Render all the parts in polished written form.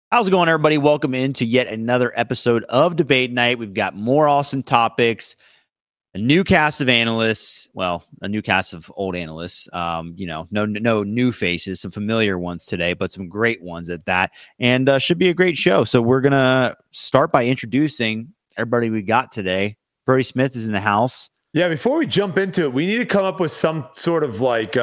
How's it going, everybody? Welcome into yet another episode of Debate Night. We've got more awesome topics, a new cast of analysts. Well, a new cast of old analysts. No new faces, some familiar ones today, but some great ones at that. And should be a great show. So we're gonna start by introducing everybody we got today. Brody Smith is in the house. Yeah, before we jump into it, we need to come up with some sort of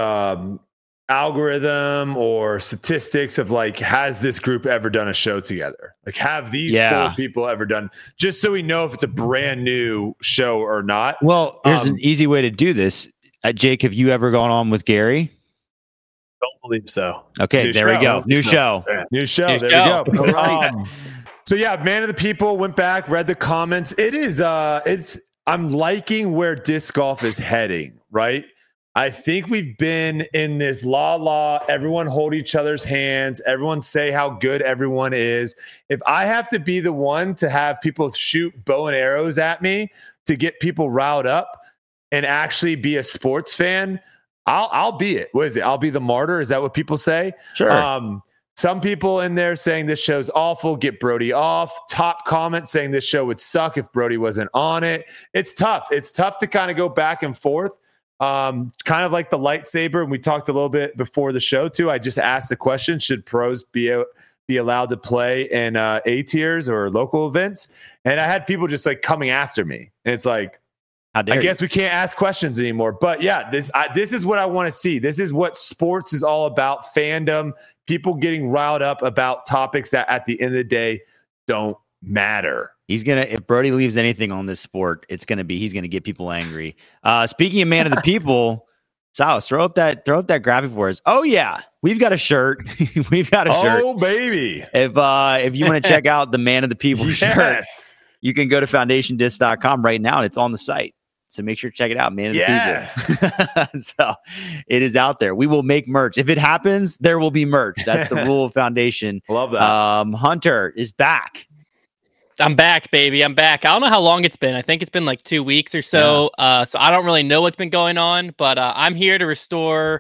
algorithm or statistics of has this group ever done a show together? Like, have these four people ever done, just so we know if it's a brand new show or not? Well, there's an easy way to do this. Jake, have you ever gone on with Gary? Don't believe so. Okay, there we go. New show. There we go. All right. So yeah, man of the people, went back, read the comments. I'm liking where disc golf is heading, right? I think we've been in this everyone hold each other's hands, everyone say how good everyone is. If I have to be the one to have people shoot bow and arrows at me to get people riled up and actually be a sports fan, I'll be it. What is it? I'll be the martyr. Is that what people say? Sure. Some people in there saying this show's awful, get Brody off. Top comment saying this show would suck if Brody wasn't on it. It's tough. It's tough to kind of go back and forth. Kind of like the lightsaber. And we talked a little bit before the show too. I just asked the question, should pros be allowed to play in A tiers or local events? And I had people just coming after me. And it's like, I guess we can't ask questions anymore. But yeah, this is what I want to see. This is what sports is all about. Fandom, people getting riled up about topics that at the end of the day don't matter. If Brody leaves anything on this sport, he's gonna get people angry. Speaking of man of the people, Silas, throw up that graphic for us. Oh yeah, we've got a shirt. We've got a shirt. Oh baby. If you want to check out the man of the people shirt, you can go to foundationdisc.com right now and it's on the site. So make sure to check it out, man of the people. So it is out there. We will make merch. If it happens, there will be merch. That's the rule of Foundation. Love that. Hunter is back. I'm back, baby. I'm back. I don't know how long it's been. I think it's been 2 weeks or so. Yeah. So I don't really know what's been going on, but I'm here to restore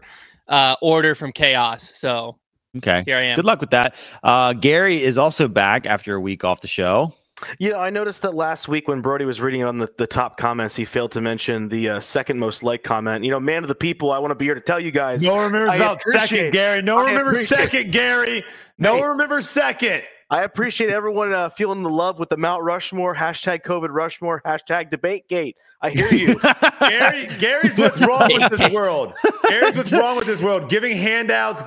order from chaos. So okay, here I am. Good luck with that. Gary is also back after a week off the show. I noticed that last week when Brody was reading on the top comments, he failed to mention the second most liked comment. Man of the people, I want to be here to tell you guys. No one remembers about second, Gary. No one remembers second, Gary. No one remembers second. I appreciate everyone feeling the love with the Mount Rushmore, hashtag COVID Rushmore, hashtag DebateGate. I hear you. Gary's what's wrong with this world. Gary's what's wrong with this world. Giving handouts,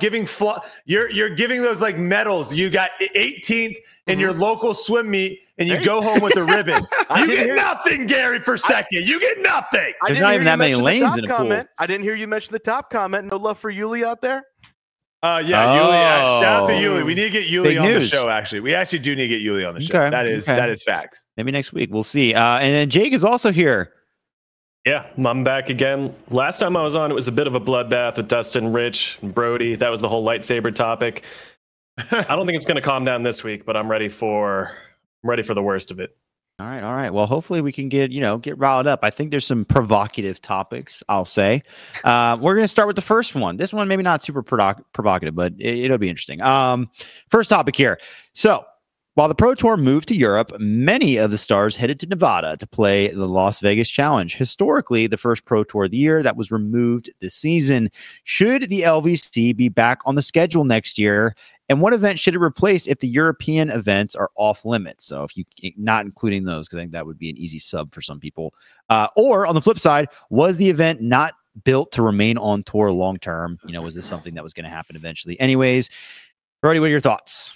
you're giving those medals. You got 18th in your local swim meet, and you go home with a ribbon. You get nothing, Gary, for second. You get nothing. There's not even that many lanes in a pool. I didn't hear you mention the top comment. No love for Yuli out there? Yuli. Shout out to Yuli. We need to get Yuli on the show, actually. We actually do need to get Yuli on the show. Okay. That is facts. Maybe next week. We'll see. And then Jake is also here. Yeah, I'm back again. Last time I was on, it was a bit of a bloodbath with Dustin, Rich, and Brody. That was the whole lightsaber topic. I don't think it's going to calm down this week, but I'm ready for the worst of it. All right. Well, hopefully we can get riled up. I think there's some provocative topics, I'll say. We're going to start with the first one. This one maybe not super provocative, but it'll be interesting. First topic here. So, while the Pro Tour moved to Europe, many of the stars headed to Nevada to play the Las Vegas Challenge. Historically, the first Pro Tour of the year that was removed this season. Should the LVC be back on the schedule next year? And what event should it replace if the European events are off limits? So if you not including those, because I think that would be an easy sub for some people. Or on the flip side, was the event not built to remain on tour long term? Was this something that was going to happen eventually? Anyways, Brody, what are your thoughts?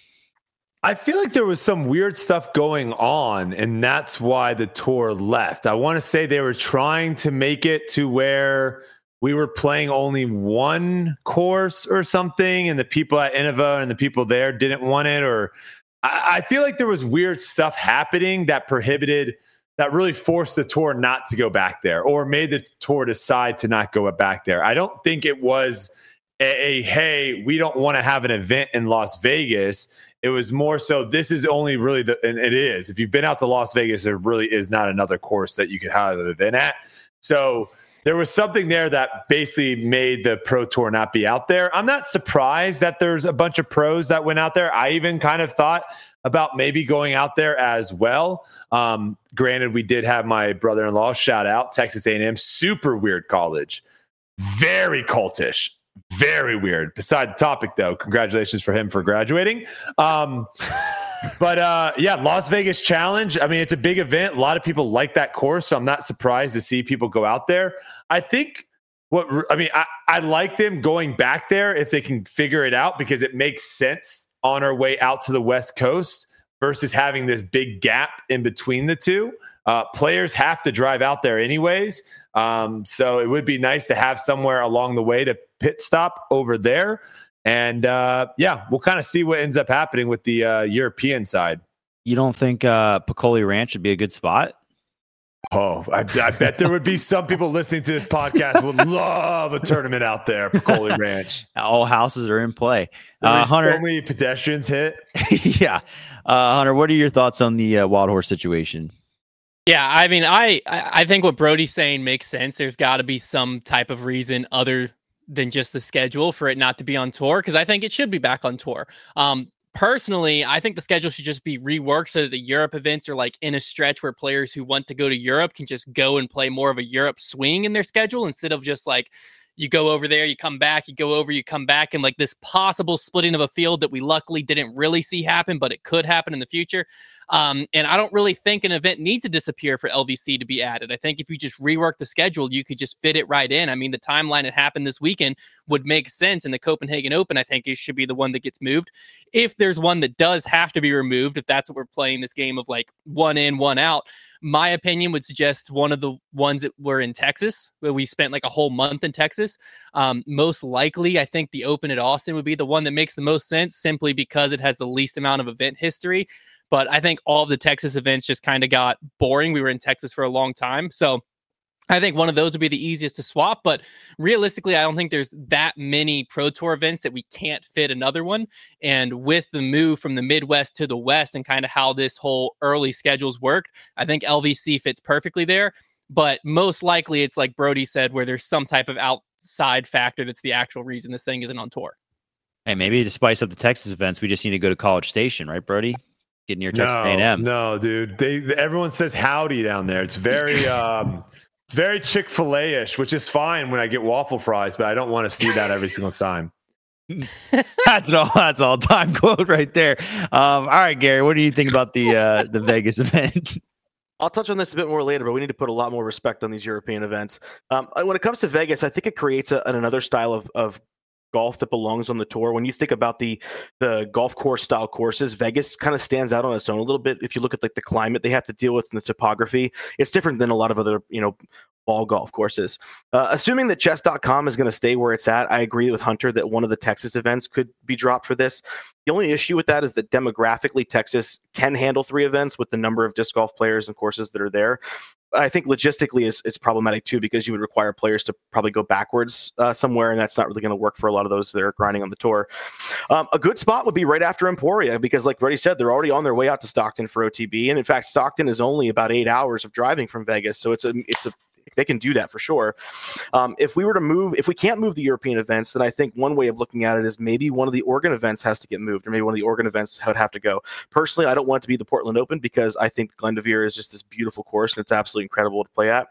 I feel like there was some weird stuff going on, and that's why the tour left. I want to say they were trying to make it to where we were playing only one course or something, and the people at Innova and the people there didn't want it. Or I feel like there was weird stuff happening that really forced the tour not to go back there, or made the tour decide to not go back there. I don't think it was hey, we don't want to have an event in Las Vegas. It was more so, this is only really and it is. If you've been out to Las Vegas, there really is not another course that you could have an event at. So there was something there that basically made the Pro Tour not be out there. I'm not surprised that there's a bunch of pros that went out there. I even kind of thought about maybe going out there as well. Granted, we did have my brother-in-law, shout out, Texas A&M, super weird college, very cultish, very weird. Beside the topic, though, congratulations for him for graduating. But Las Vegas Challenge. I mean, it's a big event. A lot of people like that course, so I'm not surprised to see people go out there. I think I like them going back there if they can figure it out, because it makes sense on our way out to the West Coast versus having this big gap in between the two. Players have to drive out there anyways, so it would be nice to have somewhere along the way to pit stop over there. And we'll kind of see what ends up happening with the European side. You don't think Piccoli Ranch would be a good spot? Oh, I bet there would be some people listening to this podcast would love a tournament out there, Piccoli Ranch. All houses are in play. Hunter, so many pedestrians hit. Yeah. Hunter, what are your thoughts on the Wild Horse situation? Yeah, I mean, I think what Brody's saying makes sense. There's got to be some type of reason other than just the schedule for it not to be on tour, because I think it should be back on tour. Personally, I think the schedule should just be reworked so that the Europe events are like in a stretch where players who want to go to Europe can just go and play more of a Europe swing in their schedule, instead of just like you go over there, you come back, you go over, you come back, and like this possible splitting of a field that we luckily didn't really see happen, but it could happen in the future. And I don't really think an event needs to disappear for LVC to be added. I think if you just rework the schedule, you could just fit it right in. I mean, the timeline it happened this weekend would make sense, and the Copenhagen Open, I think, it should be the one that gets moved. If there's one that does have to be removed, if that's what we're playing this game of like one in, one out, my opinion would suggest one of the ones that were in Texas, where we spent like a whole month in Texas. Most likely, I think the Open at Austin would be the one that makes the most sense, simply because it has the least amount of event history. But I think all of the Texas events just kind of got boring. We were in Texas for a long time. So I think one of those would be the easiest to swap. But realistically, I don't think there's that many Pro Tour events that we can't fit another one. And with the move from the Midwest to the West and kind of how this whole early schedules worked, I think LVC fits perfectly there. But most likely it's like Brody said, where there's some type of outside factor that's the actual reason this thing isn't on tour. Hey, maybe to spice up the Texas events, we just need to go to College Station, right, Brody? Get near Texas A&M. No, dude. Everyone says howdy down there. It's very it's very Chick-fil-A-ish, which is fine when I get waffle fries, but I don't want to see that every single time. That's all time quote right there. All right, Gary, what do you think about the Vegas event? I'll touch on this a bit more later, but we need to put a lot more respect on these European events. When it comes to Vegas, I think it creates another style of golf that belongs on the tour. When you think about the golf course style courses, Vegas kind of stands out on its own a little bit. If you look at like the climate they have to deal with and the topography, it's different than a lot of other, ball golf courses. Assuming that chess.com is going to stay where it's at, I agree with Hunter that one of the Texas events could be dropped for this. The only issue with that is that demographically, Texas can handle 3 events with the number of disc golf players and courses that are there. I think logistically it's problematic too, because you would require players to probably go backwards somewhere, and that's not really going to work for a lot of those that are grinding on the tour. A good spot would be right after Emporia, because like Brady said, they're already on their way out to Stockton for OTB, and in fact, Stockton is only about 8 hours of driving from Vegas, so it's a they can do that for sure. If we can't move the European events, then I think one way of looking at it is maybe one of the Oregon events has to get moved, or maybe one of the Oregon events would have to go. Personally, I don't want it to be the Portland Open, because I think Glendoveer is just this beautiful course and it's absolutely incredible to play at.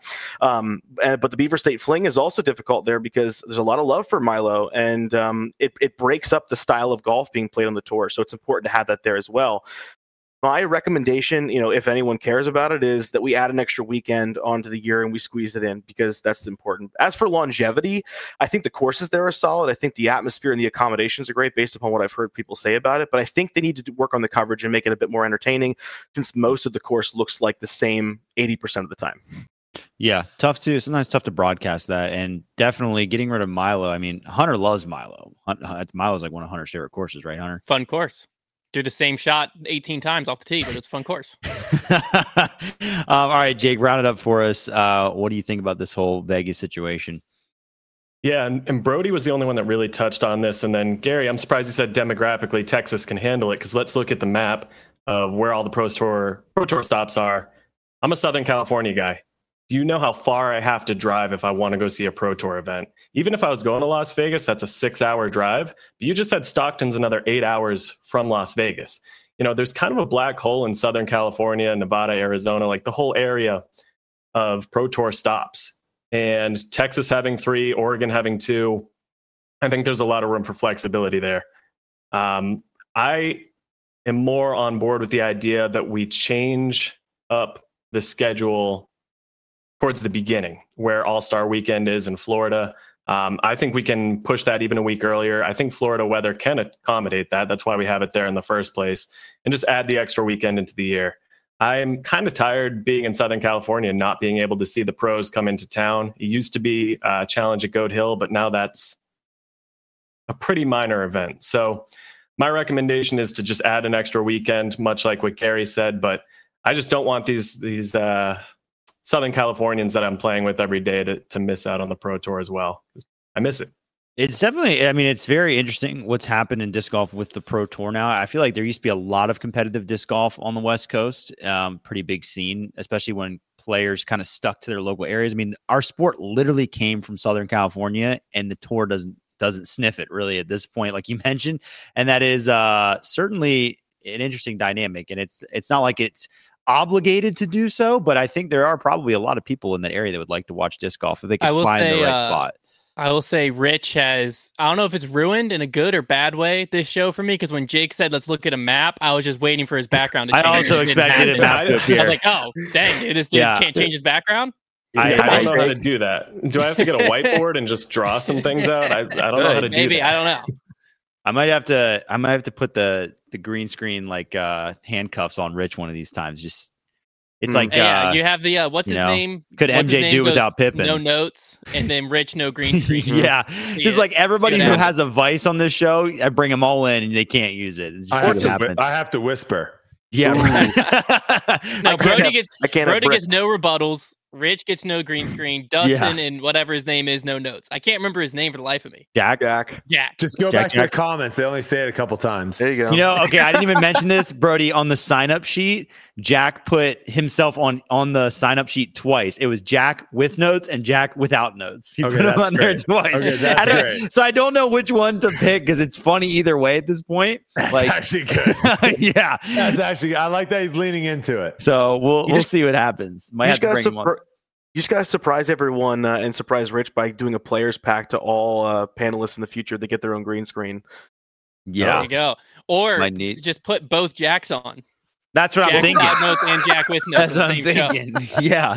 But the Beaver State Fling is also difficult there, because there's a lot of love for Milo, and it breaks up the style of golf being played on the tour. So it's important to have that there as well. My recommendation, if anyone cares about it, is that we add an extra weekend onto the year and we squeeze it in, because that's important. As for longevity, I think the courses there are solid. I think the atmosphere and the accommodations are great based upon what I've heard people say about it. But I think they need to work on the coverage and make it a bit more entertaining, since most of the course looks like the same 80% of the time. Yeah, sometimes tough to broadcast that, and definitely getting rid of Milo. I mean, Hunter loves Milo. Milo's like one of Hunter's favorite courses, right, Hunter? Fun course. Do the same shot 18 times off the tee, but it's a fun course. All right, Jake, round it up for us. What do you think about this whole Vegas situation? Yeah, and Brody was the only one that really touched on this. And then, Gary, I'm surprised you said demographically Texas can handle it, because let's look at the map of where all the Pro Tour stops are. I'm a Southern California guy. do you know how far I have to drive if I want to go see a Pro Tour event? Even if I was going to Las Vegas, that's a 6-hour drive. But you just said Stockton's another 8 hours from Las Vegas. There's kind of a black hole in Southern California, Nevada, Arizona, like the whole area of Pro Tour stops. And Texas having 3, Oregon having 2. I think there's a lot of room for flexibility there. I am more on board with the idea that we change up the schedule towards the beginning, where All-Star Weekend is in Florida. I think we can push that even a week earlier. I think Florida weather can accommodate that. That's why we have it there in the first place. And just add the extra weekend into the year. I'm kind of tired being in Southern California and not being able to see the pros come into town. It used to be a challenge at Goat Hill, but now that's a pretty minor event. So my recommendation is to just add an extra weekend, much like what Gary said. But I just don't want these Southern Californians that I'm playing with every day to miss out on the Pro Tour as well. I miss it. It's definitely, it's very interesting what's happened in disc golf with the Pro Tour now. I feel like there used to be a lot of competitive disc golf on the West Coast, pretty big scene, especially when players kind of stuck to their local areas. I mean, our sport literally came from Southern California, and the tour doesn't sniff it really at this point, like you mentioned. And that is certainly an interesting dynamic. And it's not like it's obligated to do so, but I think there are probably a lot of people in that area that would like to watch disc golf if they could find the right spot. I will say Rich has, I don't know if it's ruined in a good or bad way, this show for me, because when Jake said, let's look at a map, I was just waiting for his background to change. I also expected a map to appear. I was like, oh, dang, this dude can't change his background? I don't know how to do that. Do I have to get a whiteboard and just draw some things out? I don't know how to do that. Maybe, I don't know. I might have to put the green screen like handcuffs on Rich one of these times. Just it's like you have the what's his name? Could MJ do without Pippen? No notes, and then Rich no green screen. Yeah, just like everybody who has a vice on this show, I bring them all in and they can't use it. I have to whisper. Yeah. No, Brody gets no rebuttals. Rich gets no green screen. Dustin and whatever his name is, no notes. I can't remember his name for the life of me. Jack. Just go back to the comments. They only say it a couple times. There you go. Okay, I didn't even mention this, Brody. On the sign-up sheet, Jack put himself on the sign-up sheet twice. It was Jack with notes and Jack without notes. He put him on there twice. Okay, that's great. So I don't know which one to pick because it's funny either way at this point. That's actually good. Yeah. That's actually, I like that he's leaning into it. So we'll see what happens. Might have to bring him on. You just got to surprise everyone and surprise Rich by doing a players pack to all panelists in the future that get their own green screen. Yeah. There you go. Or just put both Jacks on. That's what I'm thinking. Notes and Jack with notes. That's what I'm thinking. Yeah.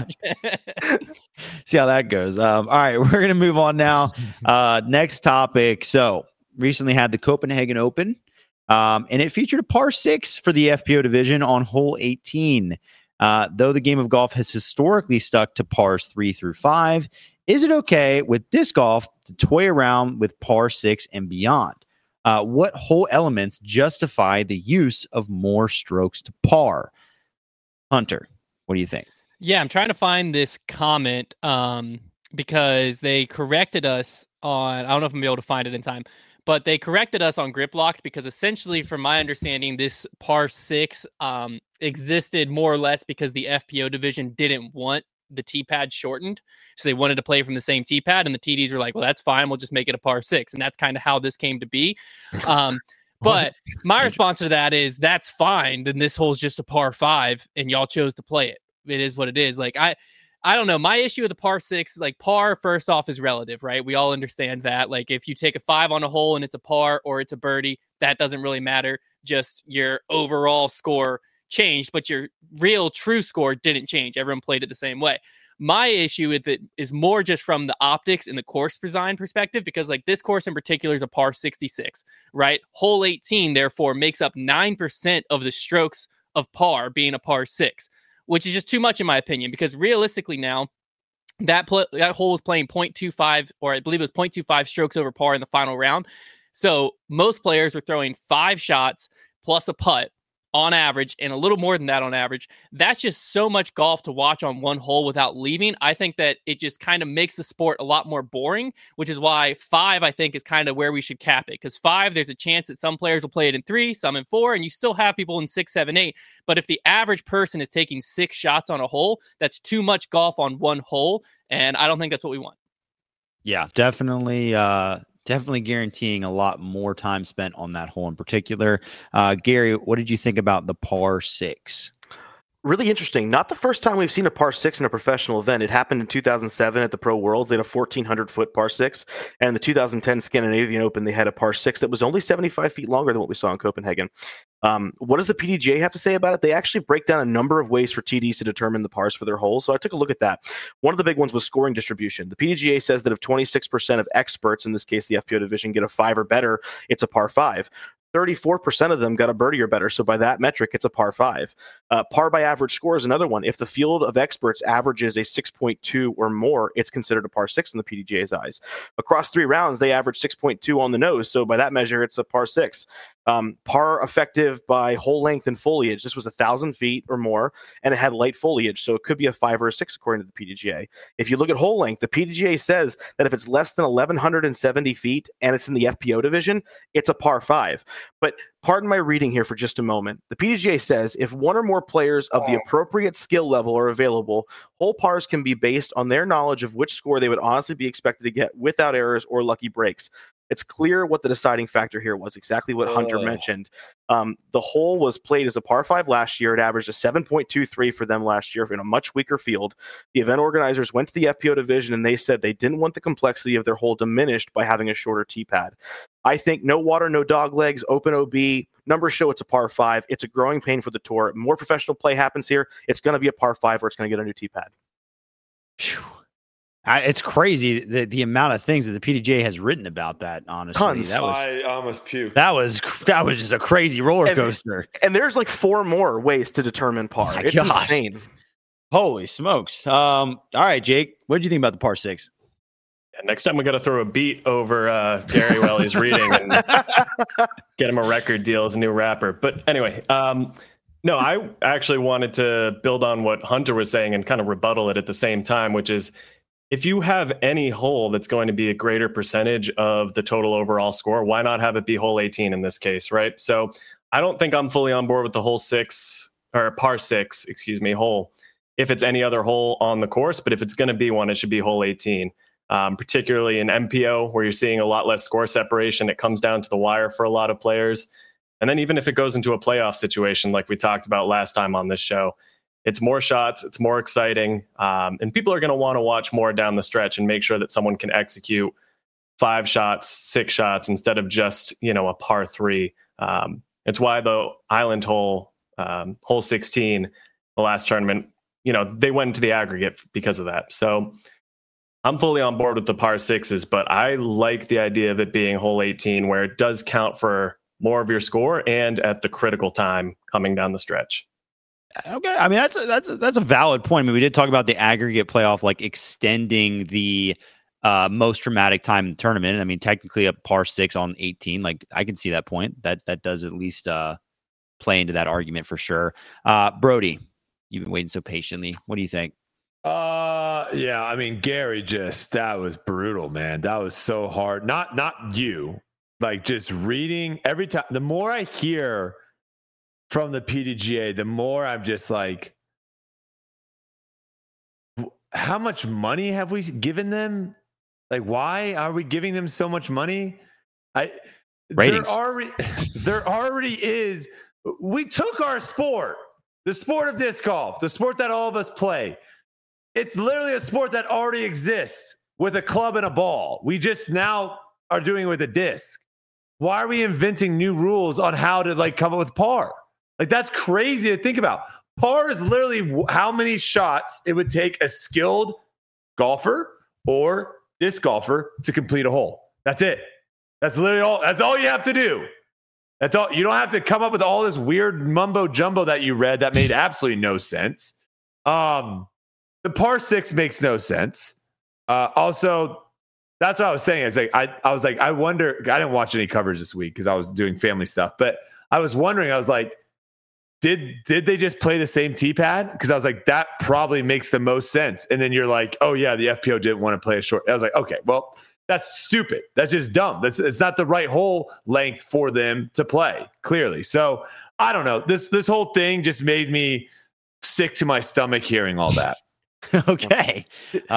See how that goes. All right, we're going to move on now. Next topic. So recently had the Copenhagen Open, and it featured a par 6 for the FPO division on hole 18. Though the game of golf has historically stuck to pars 3 through 5, is it okay with disc golf to toy around with par 6 and beyond? What hole elements justify the use of more strokes to par? Hunter, what do you think? Yeah, I'm trying to find this comment because they corrected us on, I don't know if I'm going to be able to find it in time, but they corrected us on grip locked because essentially, from my understanding, this par 6 existed more or less because the FPO division didn't want the tee pad shortened. So they wanted to play from the same tee pad, and the TDs were like, well, that's fine. We'll just make it a par 6. And that's kind of how this came to be. But my response to that is that's fine. Then this hole's just a par 5 and y'all chose to play it. It is what it is. Like, I don't know. My issue with the par 6, like par, first off, is relative, right? We all understand that. Like if you take a 5 on a hole and it's a par or it's a birdie, that doesn't really matter. Just your overall score changed, but your real true score didn't change. Everyone played it the same way. My issue with it is more just from the optics and the course design perspective, because like this course in particular is a par 66, right? Hole 18, therefore, makes up 9% of the strokes of par being a par 6, which is just too much in my opinion, because realistically now, that hole was playing 0.25, or I believe it was 0.25 strokes over par in the final round. So most players were throwing 5 shots plus a putt on average, and a little more than that on average. That's just so much golf to watch on one hole without leaving. I think that it just kind of makes the sport a lot more boring, which is why 5, I think, is kind of where we should cap it. Because 5, there's a chance that some players will play it in 3, some in 4, and you still have people in 6, 7, 8. But if the average person is taking 6 shots on a hole, that's too much golf on one hole, and I don't think that's what we want. Yeah, definitely. Definitely guaranteeing a lot more time spent on that hole in particular. Gary, what did you think about the par 6? Really interesting. Not the first time we've seen a par 6 in a professional event. It happened in 2007 at the Pro Worlds. They had a 1,400-foot par 6. And in the 2010 Scandinavian Open, they had a par 6 that was only 75 feet longer than what we saw in Copenhagen. What does the PDGA have to say about it? They actually break down a number of ways for TDs to determine the pars for their holes. So I took a look at that. One of the big ones was scoring distribution. The PDGA says that if 26% of experts, in this case the FPO division, get a 5 or better, it's a par 5. 34% of them got a birdie or better. So by that metric, it's a par 5. Par by average score is another one. If the field of experts averages a 6.2 or more, it's considered a par 6 in the PDGA's eyes. Across 3 rounds, they average 6.2 on the nose. So by that measure, it's a par 6. Par effective by hole length and foliage. This was 1,000 feet or more, and it had light foliage. So it could be a 5 or a 6 according to the PDGA. If you look at hole length, the PDGA says that if it's less than 1,170 feet and it's in the FPO division, it's a par 5. But pardon my reading here for just a moment. The PDGA says if one or more players of the appropriate skill level are available, hole pars can be based on their knowledge of which score they would honestly be expected to get without errors or lucky breaks. It's clear what the deciding factor here was, exactly what Hunter mentioned. The hole was played as a par 5 last year. It averaged a 7.23 for them last year in a much weaker field. The event organizers went to the FPO division and they said they didn't want the complexity of their hole diminished by having a shorter tee pad. I think no water, no dog legs, open OB, numbers show it's a par 5. It's a growing pain for the tour. More professional play happens here. It's going to be a par 5 or it's going to get a new tee pad. Whew. It's crazy the amount of things that the PDGA has written about that. Honestly, Tons. I almost puked. That was just a crazy roller coaster. And there's like 4 more ways to determine par. My It's gosh. insane. Holy smokes! All right, Jake, what did you think about the par 6? Yeah, next time we got to throw a beat over Gary while he's reading and get him a record deal as a new rapper. But anyway, no, I actually wanted to build on what Hunter was saying and kind of rebuttal it at the same time, which is, if you have any hole that's going to be a greater percentage of the total overall score, why not have it be hole 18 in this case, right? So I don't think I'm fully on board with the hole 6 or par 6, hole, if it's any other hole on the course. But if it's going to be one, it should be hole 18, particularly in MPO where you're seeing a lot less score separation. It comes down to the wire for a lot of players. And then even if it goes into a playoff situation, like we talked about last time on this show, it's more shots, it's more exciting, and people are going to want to watch more down the stretch and make sure that someone can execute 5 shots, 6 shots instead of just, a par 3. It's why the Island hole, hole 16, the last tournament, they went into the aggregate because of that. So I'm fully on board with the par 6s, but I like the idea of it being hole 18 where it does count for more of your score and at the critical time coming down the stretch. Okay, I mean that's a valid point. I mean, we did talk about the aggregate playoff, like extending the most dramatic time in the tournament. I mean, technically a par 6 on 18, like I can see that point. That does at least play into that argument for sure. Brody, you've been waiting so patiently. What do you think? Yeah, I mean, Gary, that was brutal, man. That was so hard. Not you, like just reading every time. The more I hear from the PDGA, the more I'm just like, how much money have we given them? Like, why are we giving them so much money? Ratings. There already is. We took our sport, the sport of disc golf, the sport that all of us play. It's literally a sport that already exists with a club and a ball. We just now are doing it with a disc. Why are we inventing new rules on how to come up with par? Like, that's crazy to think about. Par is literally how many shots it would take a skilled golfer or disc golfer to complete a hole. That's it. That's literally all. That's all you have to do. That's all. You don't have to come up with all this weird mumbo jumbo that you read that made absolutely no sense. The par 6 makes no sense. Also, that's what I was saying. I wonder. I didn't watch any coverage this week because I was doing family stuff. But I was wondering. I was like, did they just play the same tee pad? Because I was like, that probably makes the most sense. And then you're like, oh yeah, the FPO didn't want to play a short. I was like, okay, well, that's stupid. That's just dumb. It's not the right hole length for them to play, clearly. So I don't know. This whole thing just made me sick to my stomach hearing all that. Okay.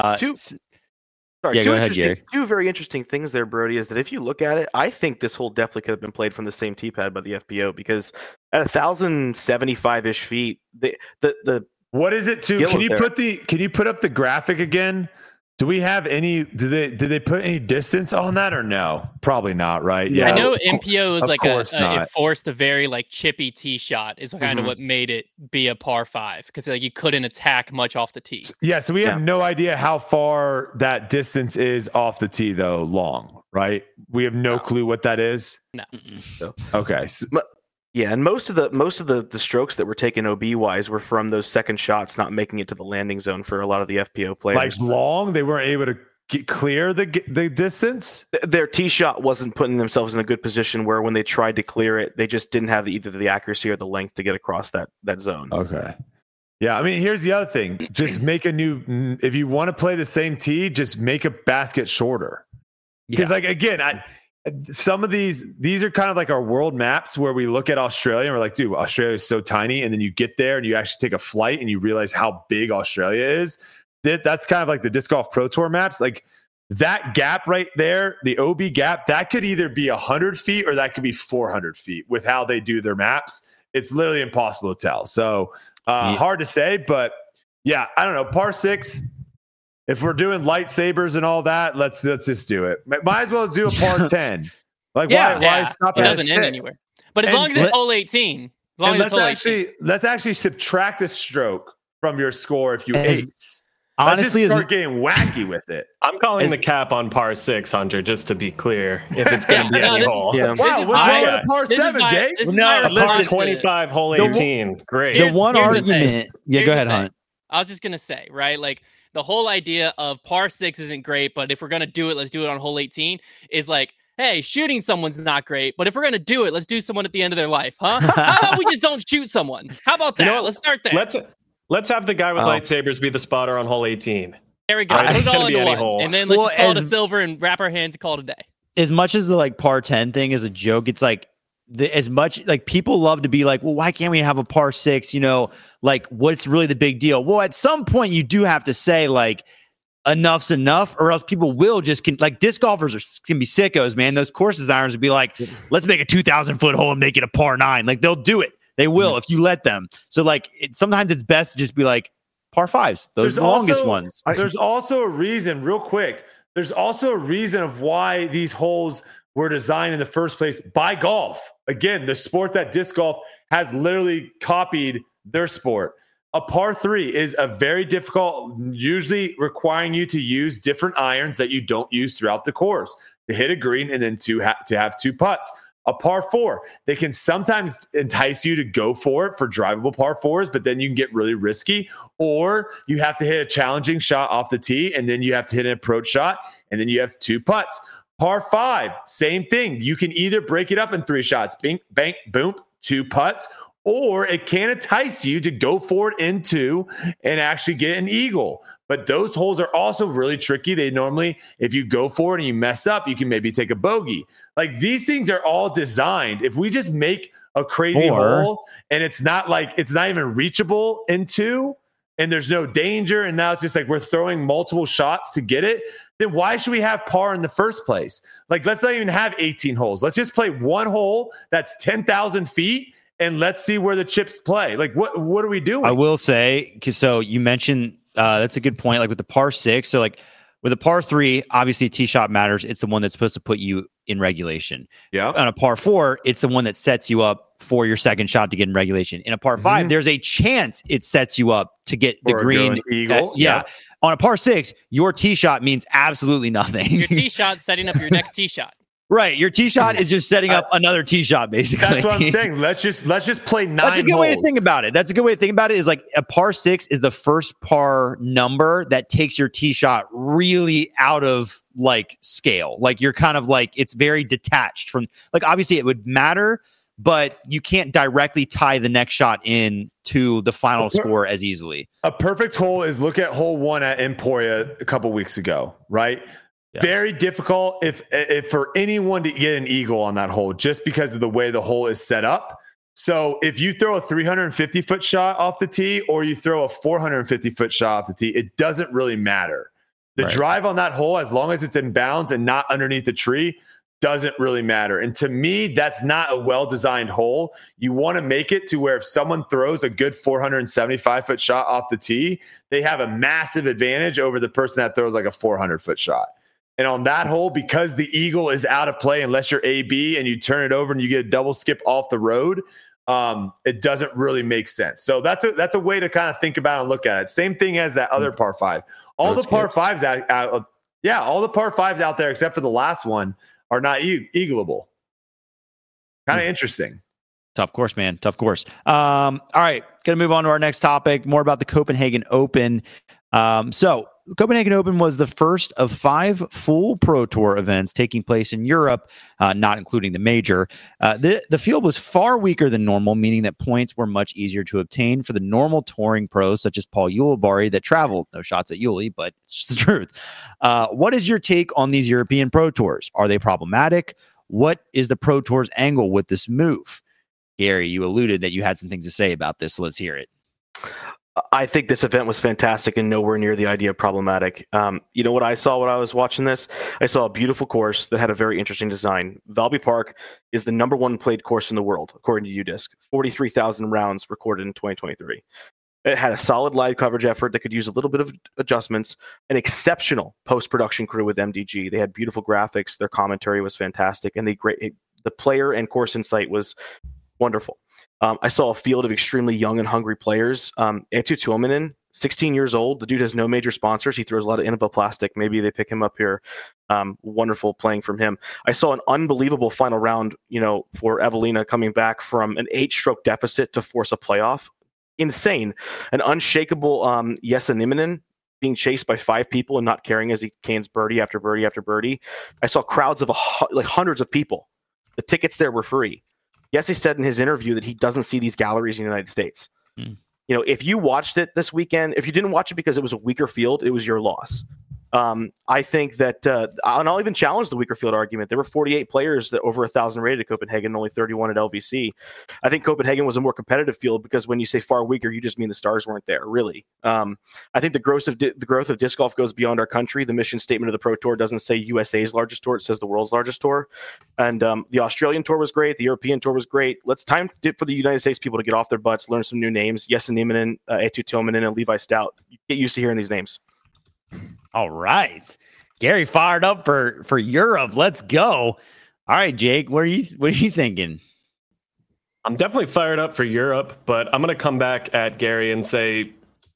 Sorry, go ahead, Gary. Two very interesting things there, Brody, is that if you look at it, I think this hole definitely could have been played from the same tee pad by the FPO, because at 1,075-ish feet, the what is it to? Can you put up the graphic again? Do we have any? Did they put any distance on that or no? Probably not, right? Yeah, I know MPO is like it forced a very like chippy tee shot is kind of what made it be a par 5, because like you couldn't attack much off the tee. Yeah, so we have no idea how far that distance is off the tee, though. Long, right? We have no clue what that is. No. Okay. Yeah, and most of the strokes that were taken OB wise were from those second shots not making it to the landing zone for a lot of the FPO players. Like long, they weren't able to clear the distance. Their tee shot wasn't putting themselves in a good position where when they tried to clear it, they just didn't have either the accuracy or the length to get across that zone. Okay. Yeah, I mean, here's the other thing: just make a new. If you want to play the same tee, just make a basket shorter. Because like again, some of these are kind of like our world maps where we look at Australia and we're like, dude, Australia is so tiny. And then you get there and you actually take a flight and you realize how big Australia is. That's kind of like the Disc Golf Pro Tour maps. Like that gap right there, the OB gap, that could either be 100 feet or that could be 400 feet with how they do their maps. It's literally impossible to tell. So hard to say, but yeah, I don't know. Par 6. If we're doing lightsabers and all that, let's just do it. Might as well do a par 10. Like why stop it? It doesn't end anywhere. But as long as it's hole 18, let's actually subtract a stroke from your score if you ace. Honestly, let's just start getting wacky with it. I'm calling the cap on par 6, Hunter, just to be clear. If it's going to be any hole. Wow, what's wrong with a par 7, Jake? No, par 25, hole 18. Great. The one argument. Yeah, go ahead, Hunt. I was just gonna say, right, like. The whole idea of par 6 isn't great, but if we're going to do it, let's do it on hole 18 is like, hey, shooting someone's not great, but if we're going to do it, let's do someone at the end of their life, huh? How about we just don't shoot someone? How about that? You know, let's start there. Let's have the guy with lightsabers be the spotter on hole 18. There we go. Put it all into one. Hole. And then let's just call it a silver and wrap our hands and call it a day. As much as the like par 10 thing is a joke, it's like, as much like people love to be like, well, why can't we have a par 6? You know, like what's really the big deal? Well, at some point you do have to say like enough's enough, or else people will just like disc golfers can be sickos, man. Those course designers would be like, let's make a 2,000 foot hole and make it a par 9. Like they'll do it. They will if you let them. So like sometimes it's best to just be like par 5s. Those are the longest ones. There's also a reason, real quick. There's also a reason of why these holes were designed in the first place by golf. Again, the sport that disc golf has literally copied their sport. A par 3 is a very difficult, usually requiring you to use different irons that you don't use throughout the course to hit a green and then to have 2 putts. A par 4, they can sometimes entice you to go for it for drivable par 4s, but then you can get really risky, or you have to hit a challenging shot off the tee and then you have to hit an approach shot and then you have 2 putts. Par 5, same thing. You can either break it up in 3 shots, bing, bang, boom, 2 putts, or it can entice you to go for it in 2 and actually get an eagle. But those holes are also really tricky. They normally, if you go for it and you mess up, you can maybe take a bogey. Like these things are all designed. If we just make a crazy hole and it's not even reachable in 2, and there's no danger, and now it's just like we're throwing multiple shots to get it, then why should we have par in the first place? Like, let's not even have 18 holes. Let's just play one hole that's 10,000 feet, and let's see where the chips play. Like, what are we doing? I will say, so you mentioned, that's a good point, like with the par 6. So, like, with a par 3, obviously tee shot matters. It's the one that's supposed to put you in regulation. Yeah. On a par 4, it's the one that sets you up for your second shot to get in regulation. In a par 5, there's a chance it sets you up to get the green eagle. Yeah. On a par 6, your tee shot means absolutely nothing. Your tee shot setting up your next tee shot. Right. Your tee shot is just setting up another tee shot, basically. That's what I'm saying. Let's just play 9 That's a good holes. way to think about it. That's a good way to think about it, is like a par 6 is the first par number that takes your tee shot really out of like scale. Like you're kind of like, it's very detached from, like, obviously it would matter, but you can't directly tie the next shot in to the final score as easily. A perfect hole is look at hole 1 at Emporia a couple weeks ago, right? Yeah. Very difficult if for anyone to get an eagle on that hole just because of the way the hole is set up. So if you throw a 350-foot shot off the tee or you throw a 450-foot shot off the tee, it doesn't really matter. The drive on that hole, as long as it's in bounds and not underneath the tree, doesn't really matter. And to me, that's not a well-designed hole. You want to make it to where if someone throws a good 475-foot shot off the tee, they have a massive advantage over the person that throws like a 400-foot shot. And on that hole, because the eagle is out of play unless you're AB and you turn it over and you get a double skip off the road, it doesn't really make sense. So that's a way to kind of think about and look at it. Same thing as that other par 5. All the par 5s all the par 5s out there except for the last one are not eagleable. Kind of interesting. Tough course, man. Tough course. All right, going to move on to our next topic. More about the Copenhagen Open. So Copenhagen Open was the first of 5 full Pro Tour events taking place in Europe, not including the major. The field was far weaker than normal, meaning that points were much easier to obtain for the normal touring pros, such as Paul Ulibarri, that traveled. No shots at Uli, but it's just the truth. What is your take on these European Pro Tours? Are they problematic? What is the Pro Tour's angle with this move? Gary, you alluded that you had some things to say about this, so let's hear it. I think this event was fantastic and nowhere near the idea of problematic. You know what I saw when I was watching this? I saw a beautiful course that had a very interesting design. Valby Park is the number 1 played course in the world, according to UDisc. 43,000 rounds recorded in 2023. It had a solid live coverage effort that could use a little bit of adjustments, an exceptional post-production crew with MDG. They had beautiful graphics. Their commentary was fantastic, and the player and course insight was wonderful. I saw a field of extremely young and hungry players. Eetu Tuominen, 16 years old. The dude has no major sponsors. He throws a lot of Innovaplastic. Maybe they pick him up here. Wonderful playing from him. I saw an unbelievable final round, for Evelina coming back from an 8-stroke deficit to force a playoff. Insane. An unshakable Jesse Nieminen being chased by 5 people and not caring as he cans birdie after birdie after birdie. I saw crowds of hundreds of people. The tickets there were free. Yes, he said in his interview that he doesn't see these galleries in the United States. If you watched it this weekend, if you didn't watch it because it was a weaker field, it was your loss. I think that, and I'll even challenge the weaker field argument. There were 48 players that over 1,000 rated at Copenhagen, only 31 at LVC. I think Copenhagen was a more competitive field because when you say far weaker, you just mean the stars weren't there, really. I think the growth of disc golf goes beyond our country. The mission statement of the Pro Tour doesn't say USA's largest tour; it says the world's largest tour. And the Australian tour was great. The European tour was great. Let's time for the United States people to get off their butts, learn some new names. Jesse Nieminen, Eetu Tuominen, and Levi Stout. Get used to hearing these names. All right. Gary fired up for Europe. Let's go. All right, Jake, what are you thinking? I'm definitely fired up for Europe, but I'm going to come back at Gary and say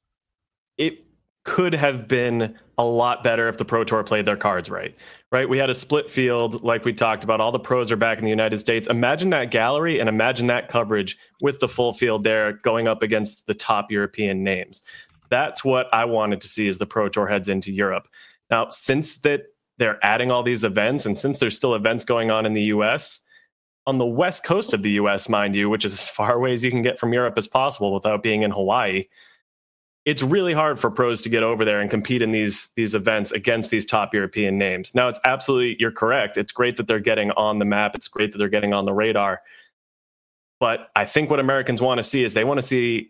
it could have been a lot better if the Pro Tour played their cards right? We had a split field like we talked about. All the pros are back in the United States. Imagine that gallery and imagine that coverage with the full field there going up against the top European names. That's what I wanted to see as the Pro Tour heads into Europe. Now, since that they're adding all these events, and since there's still events going on in the U.S., on the west coast of the U.S., mind you, which is as far away as you can get from Europe as possible without being in Hawaii, it's really hard for pros to get over there and compete in these events against these top European names. Now, you're correct. It's great that they're getting on the map. It's great that they're getting on the radar. But I think what Americans want to see is they want to see,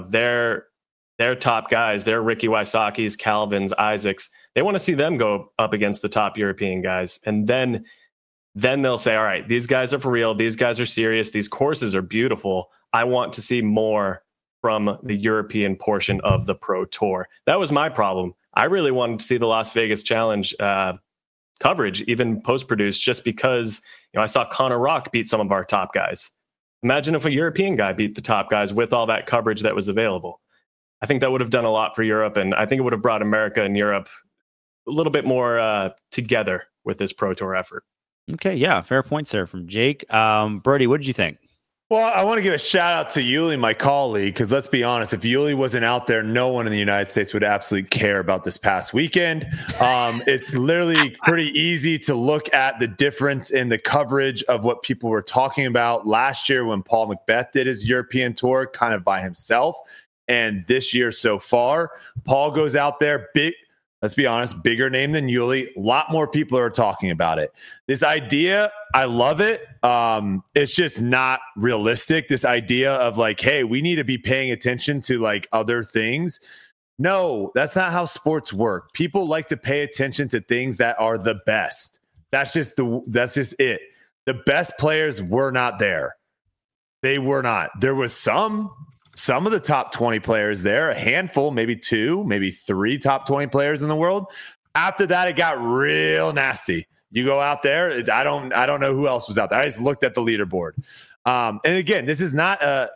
their top guys, their Ricky Wysocki's, Calvin's, Isaacs, they want to see them go up against the top European guys. And then they'll say, all right, these guys are for real. These guys are serious. These courses are beautiful. I want to see more from the European portion of the Pro Tour. That was my problem. I really wanted to see the Las Vegas Challenge coverage, even post-produced, just because I saw Connor Rock beat some of our top guys. Imagine if a European guy beat the top guys with all that coverage that was available. I think that would have done a lot for Europe, and I think it would have brought America and Europe a little bit more together with this Pro Tour effort. Okay, yeah, fair points there from Jake. Brody, what did you think? Well, I want to give a shout out to Yuli, my colleague, because let's be honest, if Yuli wasn't out there, no one in the United States would absolutely care about this past weekend. It's literally pretty easy to look at the difference in the coverage of what people were talking about last year when Paul Macbeth did his European tour kind of by himself. And this year so far, Paul goes out there, big. Let's be honest, bigger name than Yuli. A lot more people are talking about it. This idea, I love it. It's just not realistic. This idea of like, hey, we need to be paying attention to like other things. No, that's not how sports work. People like to pay attention to things that are the best. That's just it. The best players were not there. They were not. There was some of the top 20 players there, a handful, maybe 2, maybe 3 top 20 players in the world. After that, it got real nasty. You go out there, I don't know who else was out there. I just looked at the leaderboard. And again, this is not a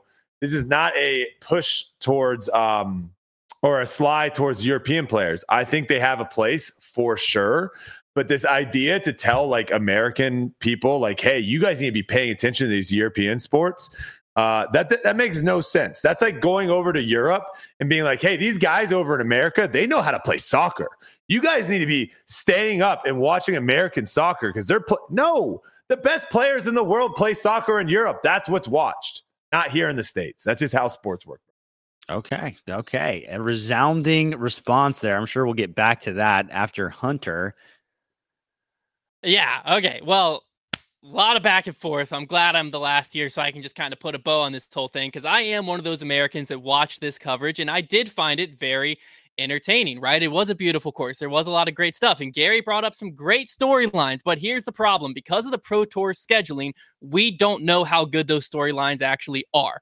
push towards or a slide towards European players. I think they have a place for sure. But this idea to tell like American people, like, hey, you guys need to be paying attention to these European sports. That makes no sense. That's like going over to Europe and being like, hey, these guys over in America, they know how to play soccer. You guys need to be staying up and watching American soccer because no, the best players in the world play soccer in Europe. That's what's watched, not here in the States. That's just how sports work. Okay. A resounding response there. I'm sure we'll get back to that after Hunter. Yeah. Okay. Well, a lot of back and forth. I'm glad I'm the last year so I can just kind of put a bow on this whole thing because I am one of those Americans that watched this coverage and I did find it very entertaining, right? It was a beautiful course. There was a lot of great stuff and Gary brought up some great storylines, but here's the problem. Because of the Pro Tour scheduling, we don't know how good those storylines actually are.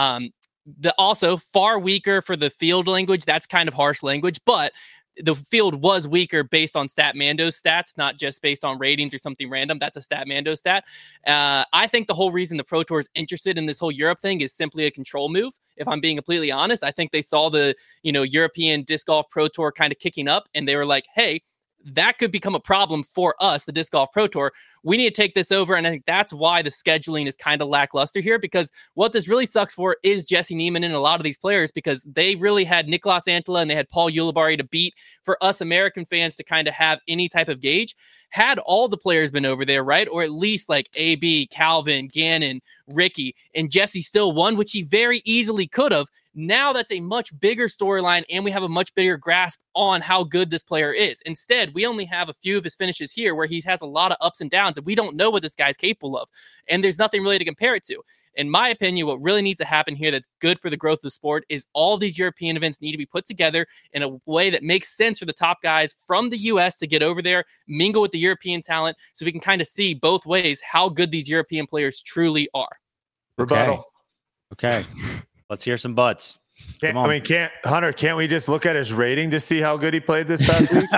Also far weaker for the field language. That's kind of harsh language, but the field was weaker based on StatMando's stats, not just based on ratings or something random. That's a StatMando stat. I think the whole reason the Pro Tour is interested in this whole Europe thing is simply a control move. If I'm being completely honest, I think they saw the, European Disc Golf Pro Tour kind of kicking up and they were like, hey, that could become a problem for us, the Disc Golf Pro Tour. We need to take this over. And I think that's why the scheduling is kind of lackluster here, because what this really sucks for is Jesse Niemann and a lot of these players, because they really had Nicolas Antela and they had Paul Ulibarri to beat for us American fans to kind of have any type of gauge. Had all the players been over there, right? Or at least like AB, Calvin, Gannon, Ricky, and Jesse still won, which he very easily could have. Now that's a much bigger storyline and we have a much bigger grasp on how good this player is. Instead, we only have a few of his finishes here where he has a lot of ups and downs and we don't know what this guy's capable of. And there's nothing really to compare it to. In my opinion, what really needs to happen here that's good for the growth of the sport is all these European events need to be put together in a way that makes sense for the top guys from the U.S. to get over there, mingle with the European talent, so we can kind of see both ways how good these European players truly are. Rebuttal. Okay. Let's hear some butts. Can't we just look at his rating to see how good he played this past week?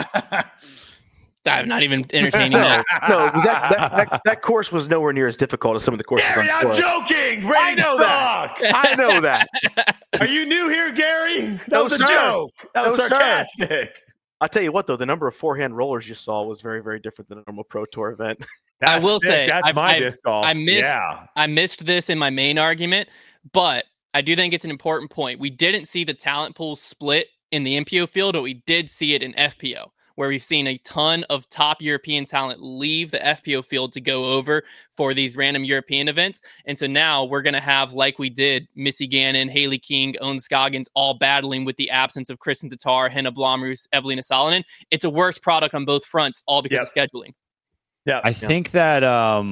I'm not even entertaining that. No, that course was nowhere near as difficult as some of the courses Gary, on I'm tour. joking. I know that. I know that. Are you new here, Gary? That No, was a sir. joke. That was No, sir. sarcastic. I'll tell you what, though, the number of forehand rollers you saw was very, very different than a normal Pro Tour event. That's I will sick. say, that's my disc golf. I missed this in my main argument, but I do think it's an important point. We didn't see the talent pool split in the MPO field, but we did see it in FPO, where we've seen a ton of top European talent leave the FPO field to go over for these random European events. And so now we're going to have, like we did, Missy Gannon, Haley King, Owen Scoggins, all battling with the absence of Kristen Tatar, Henna Blomroos, Evelina Salonen. It's a worse product on both fronts, all because of scheduling. Yeah, I think that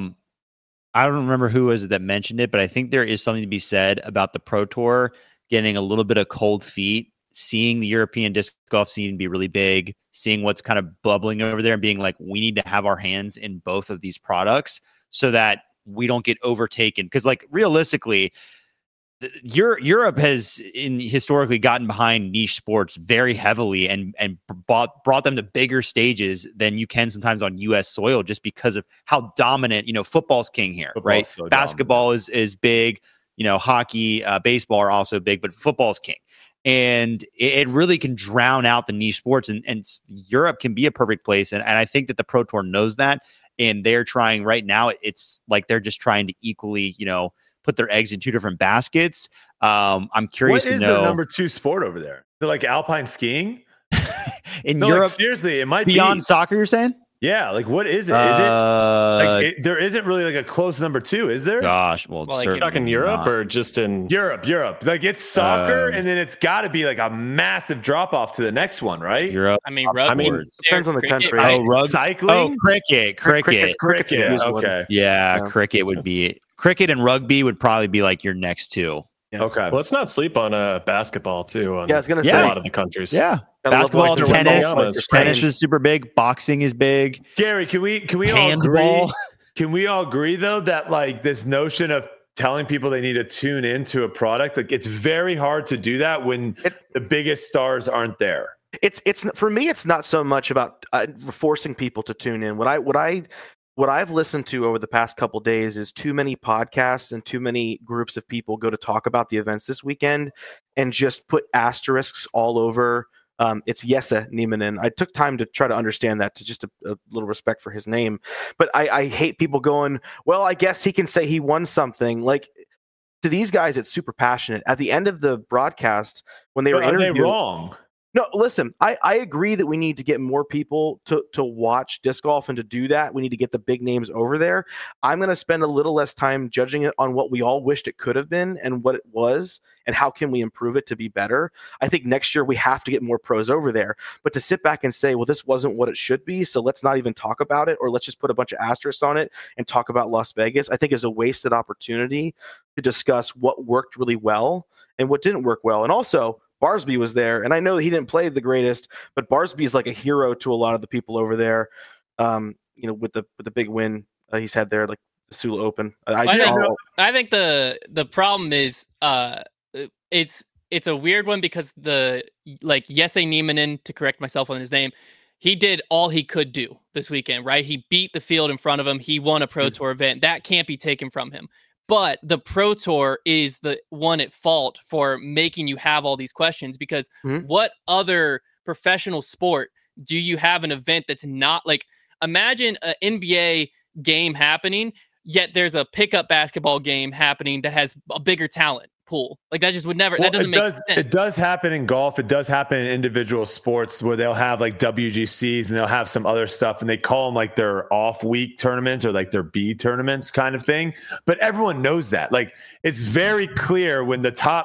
I don't remember who was it that mentioned it, but I think there is something to be said about the Pro Tour getting a little bit of cold feet, seeing the European disc golf scene be really big, seeing what's kind of bubbling over there and being like, we need to have our hands in both of these products so that we don't get overtaken. Because like realistically, Europe has historically gotten behind niche sports very heavily and brought them to bigger stages than you can sometimes on U.S. soil, just because of how dominant, football's king here, right? So basketball is big, hockey, baseball are also big, but football's king. And it really can drown out the niche sports, and Europe can be a perfect place. And I think that the Pro Tour knows that, and they're trying right now. It's like they're just trying to equally, put their eggs in two different baskets. I'm curious What is to know the number 2 sport over there? They're like alpine skiing? in No, Europe. like, seriously, it might beyond be soccer, you're saying? Yeah, like what is it? Is it like there isn't really like a close number 2, is there? Gosh, well, Well, like, certainly Talking Europe not. or just in Europe. Like it's soccer, and then it's got to be like a massive drop off to the next one, right? Europe. I mean, rugby. Depends on the country. Oh, rugby. Cycling, Cricket. cricket. Cricket's one. Okay, Yeah, Yeah. cricket would be cricket and rugby would probably be like your next two. okay. let's not sleep on basketball too. Yeah, I was gonna a say. lot of the countries. Yeah, Gotta love basketball, watching tennis. Wembanyama like is Tennis Spain. is super big. Boxing is big. Gary, can we all Handball. agree? Can we all agree though that like this notion of telling people they need to tune into a product, like it's very hard to do that when the biggest stars aren't there. It's for me. It's not so much about forcing people to tune in. What I've listened to over the past couple days is too many podcasts and too many groups of people go to talk about the events this weekend and just put asterisks all over. It's Jesse Nieminen. I took time to try to understand that, to just a little respect for his name. But I hate people going, well, I guess he can say he won something. Like, to these guys, it's super passionate. At the end of the broadcast, when they were Are they interviewed, wrong? no, listen, I agree that we need to get more people to watch disc golf, and to do that, we need to get the big names over there. I'm going to spend a little less time judging it on what we all wished it could have been and what it was and how can we improve it to be better. I think next year we have to get more pros over there. But to sit back and say, well, this wasn't what it should be, so let's not even talk about it, or let's just put a bunch of asterisks on it and talk about Las Vegas, I think is a wasted opportunity to discuss what worked really well and what didn't work well. And also, Barsby was there, and I know that he didn't play the greatest, but Barsby is like a hero to a lot of the people over there. With the big win he's had there, like the Sula Open. I think the problem is it's a weird one because Jesse Nieminen, to correct myself on his name, he did all he could do this weekend, right? He beat the field in front of him. He won a Pro Tour event. That can't be taken from him. But the Pro Tour is the one at fault for making you have all these questions, because what other professional sport do you have an event that's not like, imagine an NBA game happening, yet there's a pickup basketball game happening that has a bigger talent pool. Like that just would never, that doesn't make sense. It does happen in golf. It does happen in individual sports where they'll have like WGCs and they'll have some other stuff and they call them like their off week tournaments or like their B tournaments kind of thing. But everyone knows that. Like it's very clear when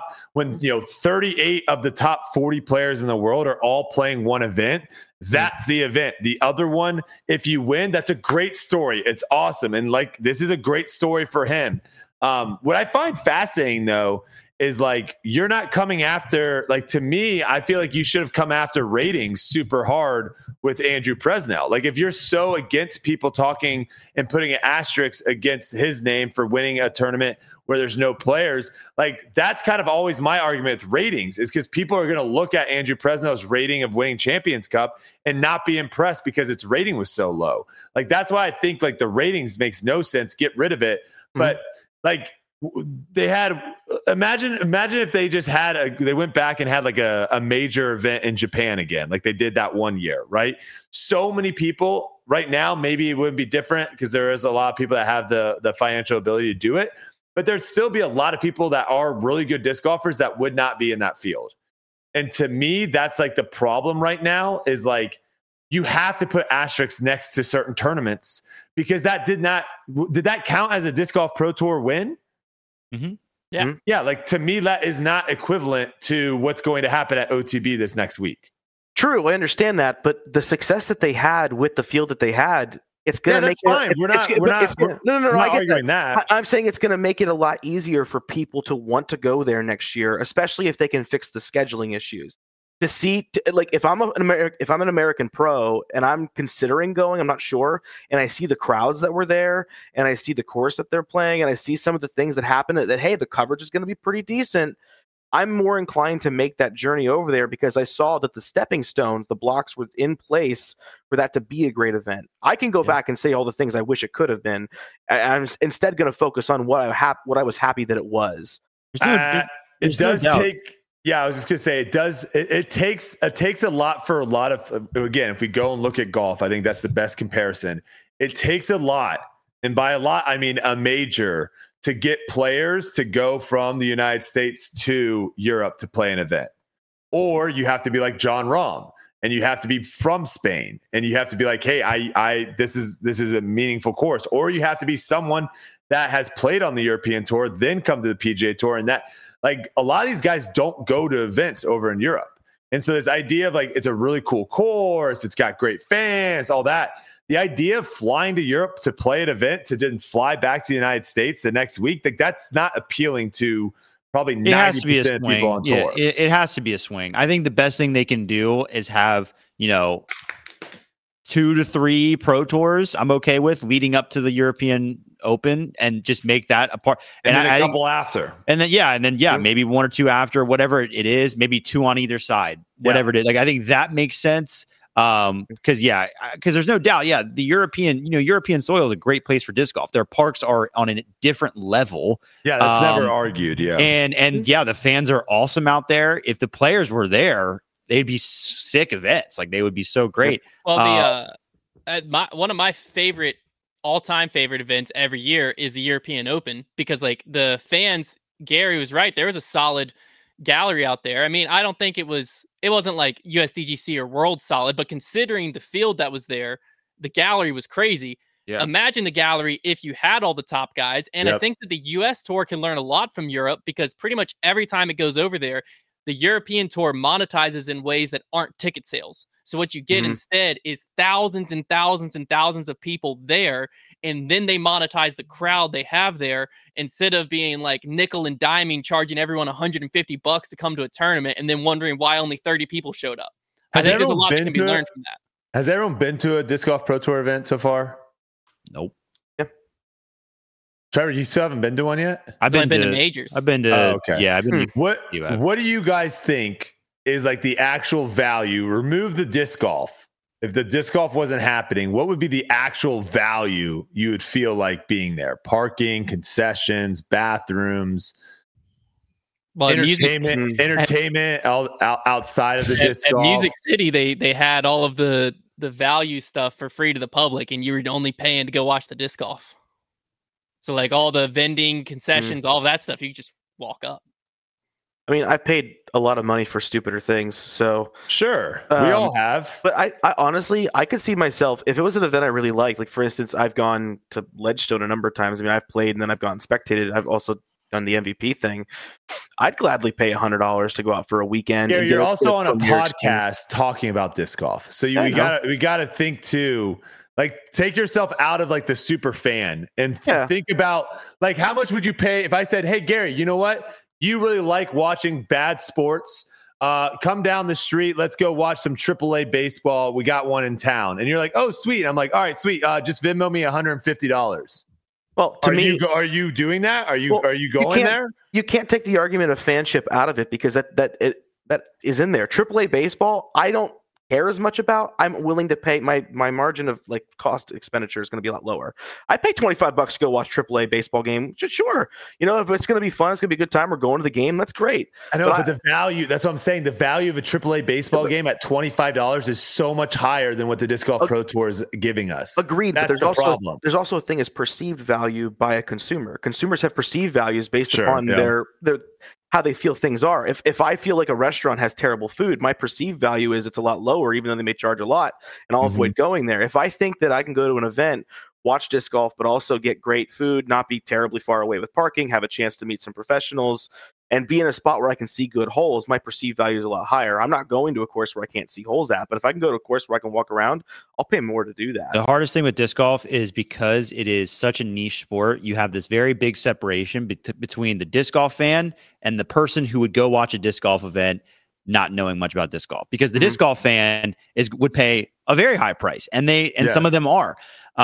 38 of the top 40 players in the world are all playing one event. That's the event. The other one, if you win, that's a great story. It's awesome. And like, this is a great story for him. What I find fascinating though, is like, you're not coming after, like, to me, I feel like you should have come after ratings super hard with Andrew Presnell. Like if you're so against people talking and putting an asterisk against his name for winning a tournament where there's no players, like that's kind of always my argument with ratings, is because people are going to look at Andrew Presnell's rating of winning Champions Cup and not be impressed because its rating was so low. Like that's why I think like the ratings makes no sense. Get rid of it. But like they had, imagine if they just had they went back and had like a major event in Japan again, like they did that one year, right? So many people right now, maybe it would be different because there is a lot of people that have the financial ability to do it, but there'd still be a lot of people that are really good disc golfers that would not be in that field. And to me, that's like the problem right now, is like, you have to put asterisks next to certain tournaments because did that count as a Disc Golf Pro Tour win? Mm-hmm. Yeah. Mm-hmm. Yeah. Like to me, that is not equivalent to what's going to happen at OTB this next week. True. I understand that. But the success that they had with the field that they had, it's going to make it fine. We're not I get arguing that. I'm saying it's going to make it a lot easier for people to want to go there next year, especially if they can fix the scheduling issues. To see, like, if I'm an American pro and I'm considering going, I'm not sure, and I see the crowds that were there, and I see the course that they're playing, and I see some of the things that happen, that hey, the coverage is going to be pretty decent. I'm more inclined to make that journey over there because I saw that the stepping stones, the blocks were in place for that to be a great event. I can go back and say all the things I wish it could have been. I'm instead going to focus on what I was happy that it was. It does take. Yeah, I was just gonna say it does. It takes a lot for a lot of, again, if we go and look at golf, I think that's the best comparison. It takes a lot, and by a lot I mean a major, to get players to go from the United States to Europe to play an event. Or you have to be like John Rahm, and you have to be from Spain, and you have to be like, hey, I this is a meaningful course. Or you have to be someone that has played on the European Tour, then come to the PGA Tour. And that, like, a lot of these guys don't go to events over in Europe. And so this idea of like, it's a really cool course, it's got great fans, all that. The idea of flying to Europe to play an event to then fly back to the United States the next week, like, that's not appealing to probably 90% of people on tour. It has to be a swing. I think the best thing they can do is have, 2 to 3 pro tours I'm okay with leading up to the European Open, and just make that a part. And then a couple after. And then maybe 1 or 2 after, whatever it is, maybe 2 on either side, whatever it is. Like, I think that makes sense. Because there's no doubt, the European soil is a great place for disc golf. Their parks are on a different level. Yeah, that's never argued. Yeah, and the fans are awesome out there. If the players were there, they'd be sick events. Like, they would be so great. Well, one of my all-time favorite events every year is the European Open, because like the fans, Gary was right. There was a solid gallery out there. I mean, I don't think it wasn't like USDGC or World solid, but considering the field that was there, the gallery was crazy. Yeah. Imagine the gallery if you had all the top guys. And I think that the US Tour can learn a lot from Europe, because pretty much every time it goes over there, the European Tour monetizes in ways that aren't ticket sales. So what you get instead is thousands and thousands and thousands of people there. And then they monetize the crowd they have there, instead of being like nickel and diming, charging everyone $150 to come to a tournament and then wondering why only 30 people showed up. I think there's a lot that can be learned from that. Has everyone been to a Disc Golf Pro Tour event so far? Nope. Yeah. Trevor, you still haven't been to one yet? I've been to majors. I've been to. Oh, okay. Yeah. I've been. What do you guys think is like the actual value? Remove the disc golf. If the disc golf wasn't happening, what would be the actual value you would feel like being there? Parking, concessions, bathrooms, entertainment outside of the disc golf. At Music City, they had all of the value stuff for free to the public, and you were only paying to go watch the disc golf. So like all the vending, concessions, all of that stuff, you could just walk up. I mean, I've paid a lot of money for stupider things, so sure, we all have. But I honestly, I could see myself, if it was an event I really liked, like for instance, I've gone to Ledgestone a number of times. I mean, I've played and then I've gone spectated. I've also done the MVP thing. I'd gladly pay $100 to go out for a weekend. Yeah, you're also on a podcast talking about disc golf, so we gotta think too. Like, take yourself out of like the super fan and think about like, how much would you pay if I said, hey Gary, you know what? You really like watching bad sports. Come down the street. Let's go watch some AAA baseball. We got one in town. And you're like, oh, sweet. I'm like, all right, sweet. Just Venmo me $150. Well, to me, are you doing that? Are you going there? You can't take the argument of fanship out of it, because that is in there. AAA baseball, I don't care as much about. I'm willing to pay my margin of like cost expenditure is going to be a lot lower. I'd pay $25 to go watch AAA baseball game. Sure. If it's going to be fun, it's going to be a good time. We're going to the game. That's great. I know, but the value, that's what I'm saying. The value of a AAA baseball game at $25 is so much higher than what the Disc Golf Pro Tour is giving us. Agreed. That's but problem. There's also a thing as perceived value by a consumer. Consumers have perceived values based upon their how they feel things are. If I feel like a restaurant has terrible food, my perceived value is it's a lot lower, even though they may charge a lot, and I'll avoid going there. If I think that I can go to an event, watch disc golf, but also get great food, not be terribly far away with parking, have a chance to meet some professionals, and be in a spot where I can see good holes, my perceived value is a lot higher. I'm not going to a course where I can't see holes at, but if I can go to a course where I can walk around, I'll pay more to do that. The hardest thing with disc golf is because it is such a niche sport, you have this very big separation between the disc golf fan and the person who would go watch a disc golf event not knowing much about disc golf, because the disc golf fan would pay a very high price, and some of them are.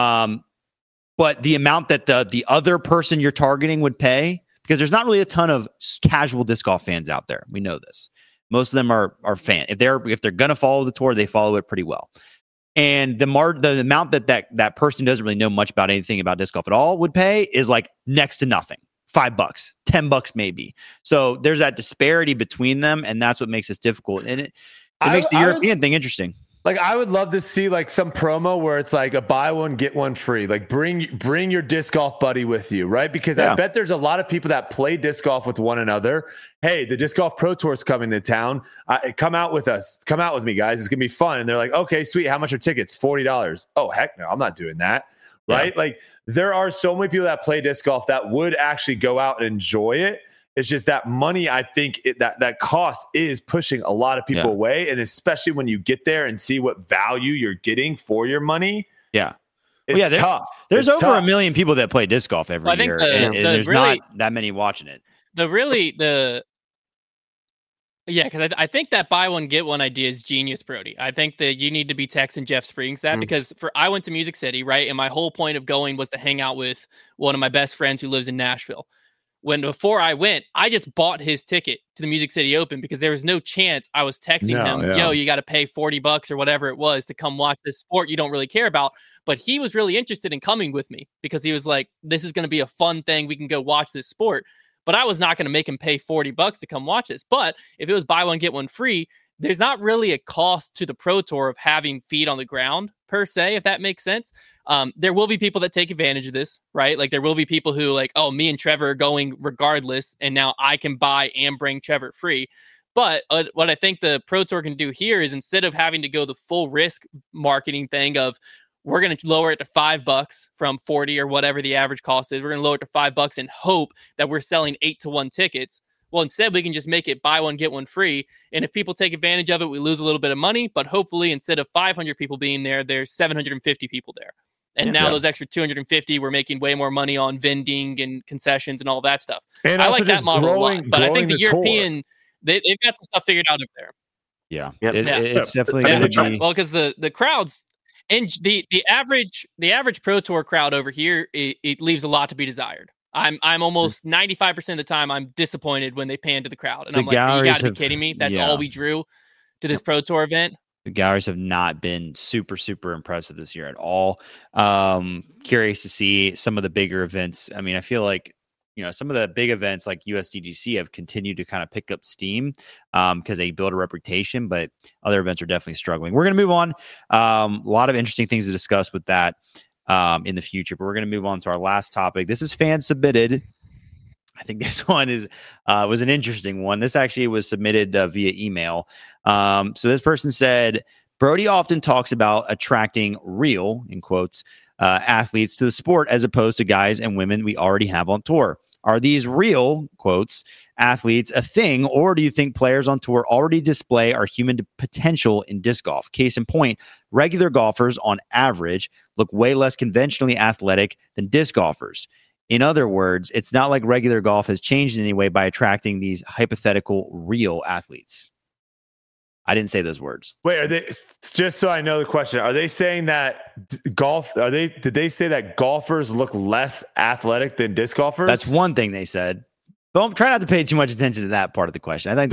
But the amount that the other person you're targeting would pay, because there's not really a ton of casual disc golf fans out there. We know this. Most of them are fan. If they're going to follow the tour, they follow it pretty well. And the amount that person doesn't really know much about anything about disc golf at all would pay is like next to nothing. $5, $10 maybe. So there's that disparity between them, and that's what makes this difficult. And it makes the European thing interesting. Like, I would love to see like some promo where it's like a buy one, get one free. Like bring your disc golf buddy with you, right? Because I bet there's a lot of people that play disc golf with one another. Hey, the Disc Golf Pro Tour is coming to town. Come out with us. Come out with me, guys. It's going to be fun. And they're like, okay, sweet. How much are tickets? $40. Oh, heck no. I'm not doing that. Right? Yeah. Like, there are so many people that play disc golf that would actually go out and enjoy it. It's just that money, I think that cost is pushing a lot of people away. And especially when you get there and see what value you're getting for your money. Yeah. It's tough. There's over 1 million people that play disc golf every year. And there's not that many watching it. Because I think that buy one, get one idea is genius, Brody. I think that you need to be texting Jeff Springs that because I went to Music City, right? And my whole point of going was to hang out with one of my best friends who lives in Nashville. Before I went, I just bought his ticket to the Music City Open because there was no chance I was texting him, yo, you got to pay $40 or whatever it was to come watch this sport you don't really care about. But he was really interested in coming with me because he was like, this is going to be a fun thing. We can go watch this sport. But I was not going to make him pay $40 to come watch this. But if it was buy one, get one free, there's not really a cost to the Pro Tour of having feet on the ground per se, if that makes sense. There will be people that take advantage of this, right? Like there will be people who like, oh, me and Trevor are going regardless, and now I can buy and bring Trevor free. But what I think the Pro Tour can do here is instead of having to go the full risk marketing thing of we're going to lower it to $5 from 40 or whatever the average cost is, we're going to lower it to $5 and hope that we're selling 8-to-1 tickets. Well, instead, we can just make it buy one, get one free. And if people take advantage of it, we lose a little bit of money. But hopefully, instead of 500 people being there, there's 750 people there. And now those extra 250, we're making way more money on vending and concessions and all that stuff. And I like that model a lot. But I think the European, they've got some stuff figured out up there. Yeah. It's definitely going to be. Well, because the crowds and the average Pro Tour crowd over here, it leaves a lot to be desired. I'm almost 95% of the time I'm disappointed when they pan to the crowd. And I'm like, you got to be kidding me. That's all we drew to this Pro Tour event. The galleries have not been super, super impressive this year at all. Curious to see some of the bigger events. I mean, I feel like, some of the big events like USDGC have continued to kind of pick up steam because they build a reputation, but other events are definitely struggling. We're going to move on. A lot of interesting things to discuss with that in the future, but we're going to move on to our last topic. This is fan submitted. I think this one was an interesting one. This actually was submitted via email. So this person said, Brody often talks about attracting real, in quotes, athletes to the sport as opposed to guys and women we already have on tour. Are these real, quotes, athletes a thing, or do you think players on tour already display our human potential in disc golf? Case in point, regular golfers on average look way less conventionally athletic than disc golfers. In other words, it's not like regular golf has changed in any way by attracting these hypothetical real athletes. I didn't say those words. Wait, are they, just so I know the question, are they saying that did they say that golfers look less athletic than disc golfers? That's one thing they said. Don't try not to pay too much attention to that part of the question. I think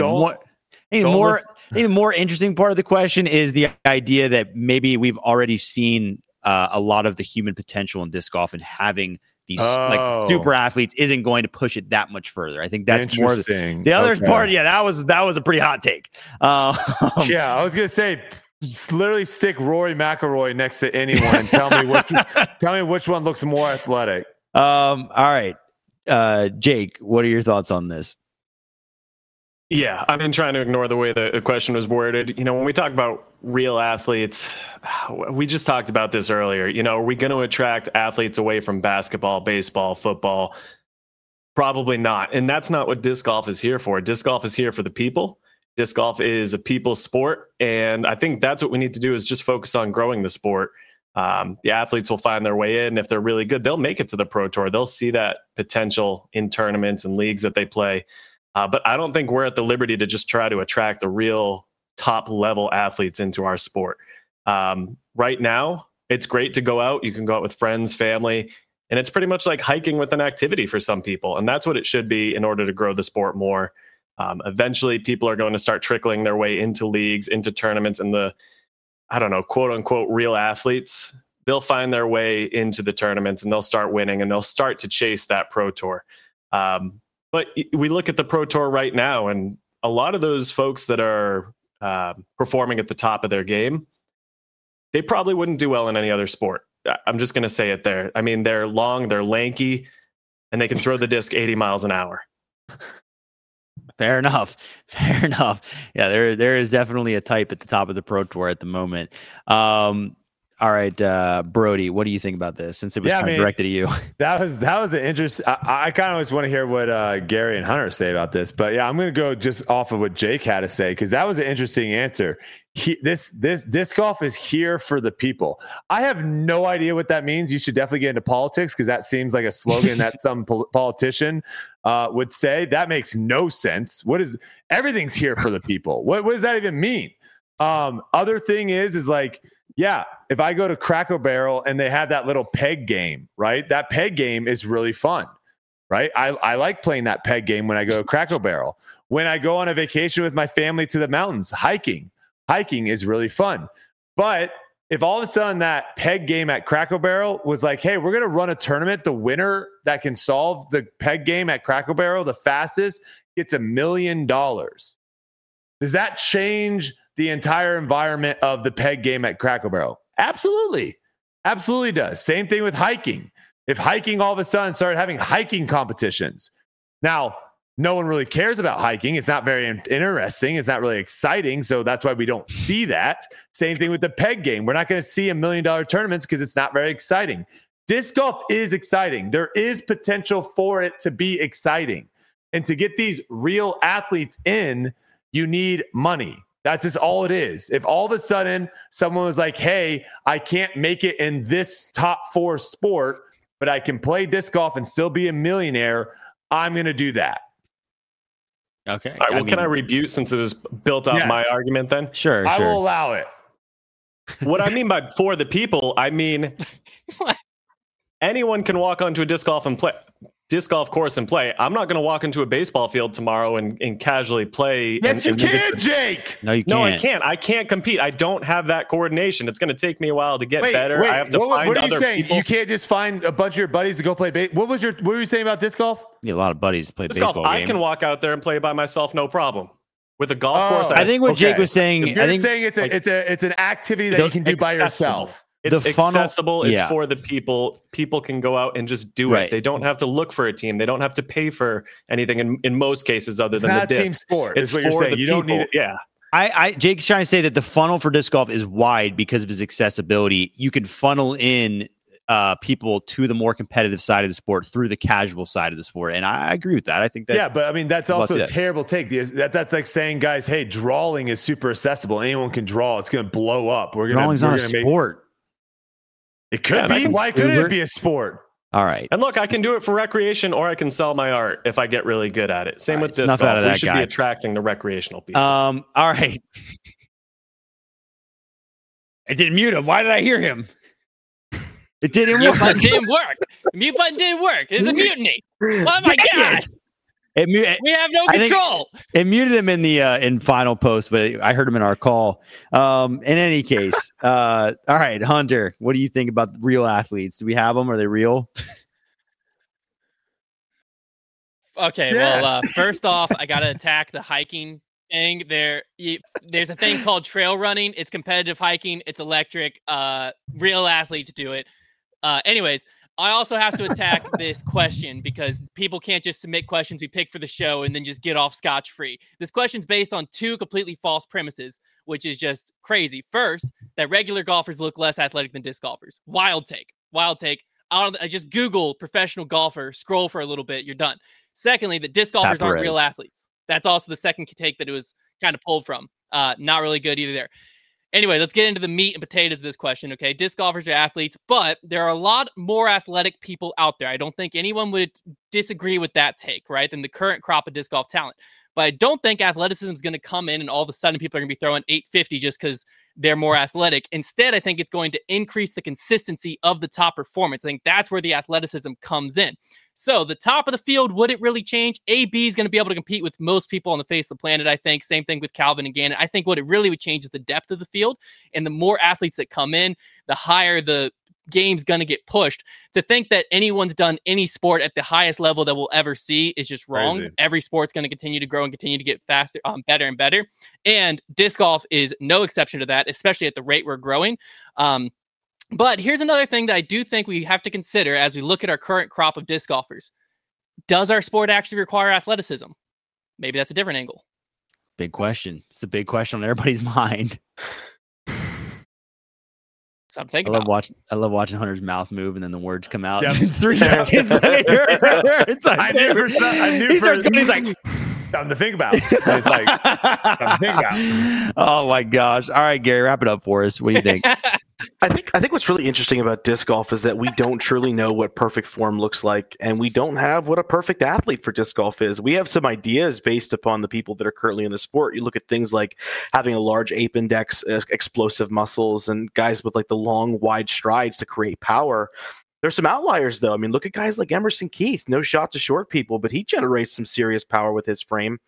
the more interesting part of the question is the idea that maybe we've already seen a lot of the human potential in disc golf, and having these like super athletes isn't going to push it that much further. I think that's more the other part. Yeah, that was a pretty hot take. Yeah, I was gonna say, literally stick Rory McIlroy next to anyone and tell me which one looks more athletic. All right, Jake, what are your thoughts on this? Yeah, I've been trying to ignore the way the question was worded. When we talk about real athletes, we just talked about this earlier. Are we going to attract athletes away from basketball, baseball, football? Probably not. And that's not what disc golf is here for. Disc golf is here for the people. Disc golf is a people's sport. And I think that's what we need to do, is just focus on growing the sport. The athletes will find their way in. If they're really good, they'll make it to the Pro Tour. They'll see that potential in tournaments and leagues that they play. But I don't think we're at the liberty to just try to attract the real top level athletes into our sport. Right now, it's great to go out. You can go out with friends, family, and it's pretty much like hiking with an activity for some people. And that's what it should be in order to grow the sport more. Eventually, people are going to start trickling their way into leagues, into tournaments, and the, quote unquote, real athletes. They'll find their way into the tournaments and they'll start winning and they'll start to chase that Pro Tour. But we look at the Pro Tour right now, and a lot of those folks that are performing at the top of their game, they probably wouldn't do well in any other sport. I'm just going to say it there. I mean, they're long, they're lanky, and they can throw the disc 80 miles an hour. Fair enough. Fair enough. Yeah, there is definitely a type at the top of the Pro Tour at the moment. All right, Brody, what do you think about this? Since it was kind of directed at you, that was an interesting. I kind of always want to hear what Gary and Hunter say about this, but yeah, I'm going to go just off of what Jake had to say because that was an interesting answer. This disc golf is here for the people. I have no idea what that means. You should definitely get into politics because that seems like a slogan that some politician would say. That makes no sense. Everything's here for the people? What does that even mean? Other thing is like. Yeah, if I go to Cracker Barrel and they have that little peg game, right? That peg game is really fun, right? I like playing that peg game when I go to Cracker Barrel. When I go on a vacation with my family to the mountains, hiking is really fun. But if all of a sudden that peg game at Cracker Barrel was like, hey, we're going to run a tournament, the winner that can solve the peg game at Cracker Barrel the fastest gets $1 million. Does that change the entire environment of the peg game at Cracker Barrel? Absolutely does. Same thing with hiking. If hiking all of a sudden started having hiking competitions. Now, no one really cares about hiking. It's not very interesting. It's not really exciting. So that's why we don't see that. Same thing with the peg game. We're not going to see $1 million tournaments because it's not very exciting. Disc golf is exciting. There is potential for it to be exciting. And to get these real athletes in, you need money. That's just all it is. If all of a sudden someone was like, hey, I can't make it in this top 4 sport, but I can play disc golf and still be a millionaire, I'm going to do that. Okay. All right, can I rebut since it was built off my argument then? Sure. I will allow it. What I mean by for the people, I mean anyone can walk onto a disc golf course and play. I'm not going to walk into a baseball field tomorrow and casually play. Yes, you can, Jake. No, you can't. No, I can't. I can't compete. I don't have that coordination. It's going to take me a while to get better. I have to find what are other you saying? people. You can't just find a bunch of your buddies to go play baseball. What were you saying about disc golf? You need a lot of buddies to play disc baseball golf, game. I can walk out there and play by myself, no problem. With a golf course, I think what Jake was saying. You're saying it's an activity that you can do by yourself. It's accessible. It's yeah. for the people. People can go out and just do it. They don't have to look for a team. They don't have to pay for anything in most cases other than the disc. Team sport. It's for the people. Don't need it. Yeah. Jake's trying to say that the funnel for disc golf is wide because of its accessibility. You can funnel in people to the more competitive side of the sport through the casual side of the sport. And I agree with that. I think that. Yeah, but I mean, that's also a terrible take. That's like saying, guys, hey, drawing is super accessible. Anyone can draw. It's going to blow up. Drawing's not a sport. It could be. Why couldn't it be a sport? All right. And look, I can do it for recreation or I can sell my art if I get really good at it. Same with disc golf. We should be attracting the recreational people. All right. I didn't mute him. Why did I hear him? It didn't work. Mute button didn't work. It's a mutiny. Oh my gosh. We have no control. It muted him in the in final post, but I heard him in our call. In any case, all right, Hunter, what do you think about real athletes? Do we have them? Are they real? Okay, yes. Well, first off, I got to attack the hiking thing. There's a thing called trail running. It's competitive hiking. It's electric. Real athletes do it. Anyways, I also have to attack this question because people can't just submit questions we pick for the show and then just get off scotch-free. This question's based on 2 completely false premises, which is just crazy. First, that regular golfers look less athletic than disc golfers. Wild take. I just Google professional golfer, scroll for a little bit, you're done. Secondly, that disc golfers aren't real athletes. That's also the second take that it was kind of pulled from. Not really good either there. Anyway, let's get into the meat and potatoes of this question, okay? Disc golfers are athletes, but there are a lot more athletic people out there. I don't think anyone would disagree with that take, right, than the current crop of disc golf talent. But I don't think athleticism is going to come in and all of a sudden people are going to be throwing 850 just because they're more athletic. Instead, I think it's going to increase the consistency of the top performance. I think that's where the athleticism comes in. So the top of the field, would it really change? AB is going to be able to compete with most people on the face of the planet, I think. Same thing with Calvin and Gannon. I think what it really would change is the depth of the field. And the more athletes that come in, the higher the game's going to get pushed. To think that anyone's done any sport at the highest level that we'll ever see is just wrong. Crazy. Every sport's going to continue to grow and continue to get faster, better and better. And disc golf is no exception to that, especially at the rate we're growing. But here's another thing that I do think we have to consider as we look at our current crop of disc golfers. Does our sport actually require athleticism? Maybe that's a different angle. Big question. It's the big question on everybody's mind. Something to think I about. love watching Hunter's mouth move and then the words come out. Yep. in 3 seconds. It's like, I knew he starts going, he's like, something to think about. It's like something to think about. oh my gosh. All right, Gary, wrap it up for us. What do you think? I think what's really interesting about disc golf is that we don't truly know what perfect form looks like, and we don't have what a perfect athlete for disc golf is. We have some ideas based upon the people that are currently in the sport. You look at things like having a large ape index, explosive muscles, and guys with like the long, wide strides to create power. There's some outliers, though. I mean, look at guys like Emerson Keith. No shot to short people, but he generates some serious power with his frame.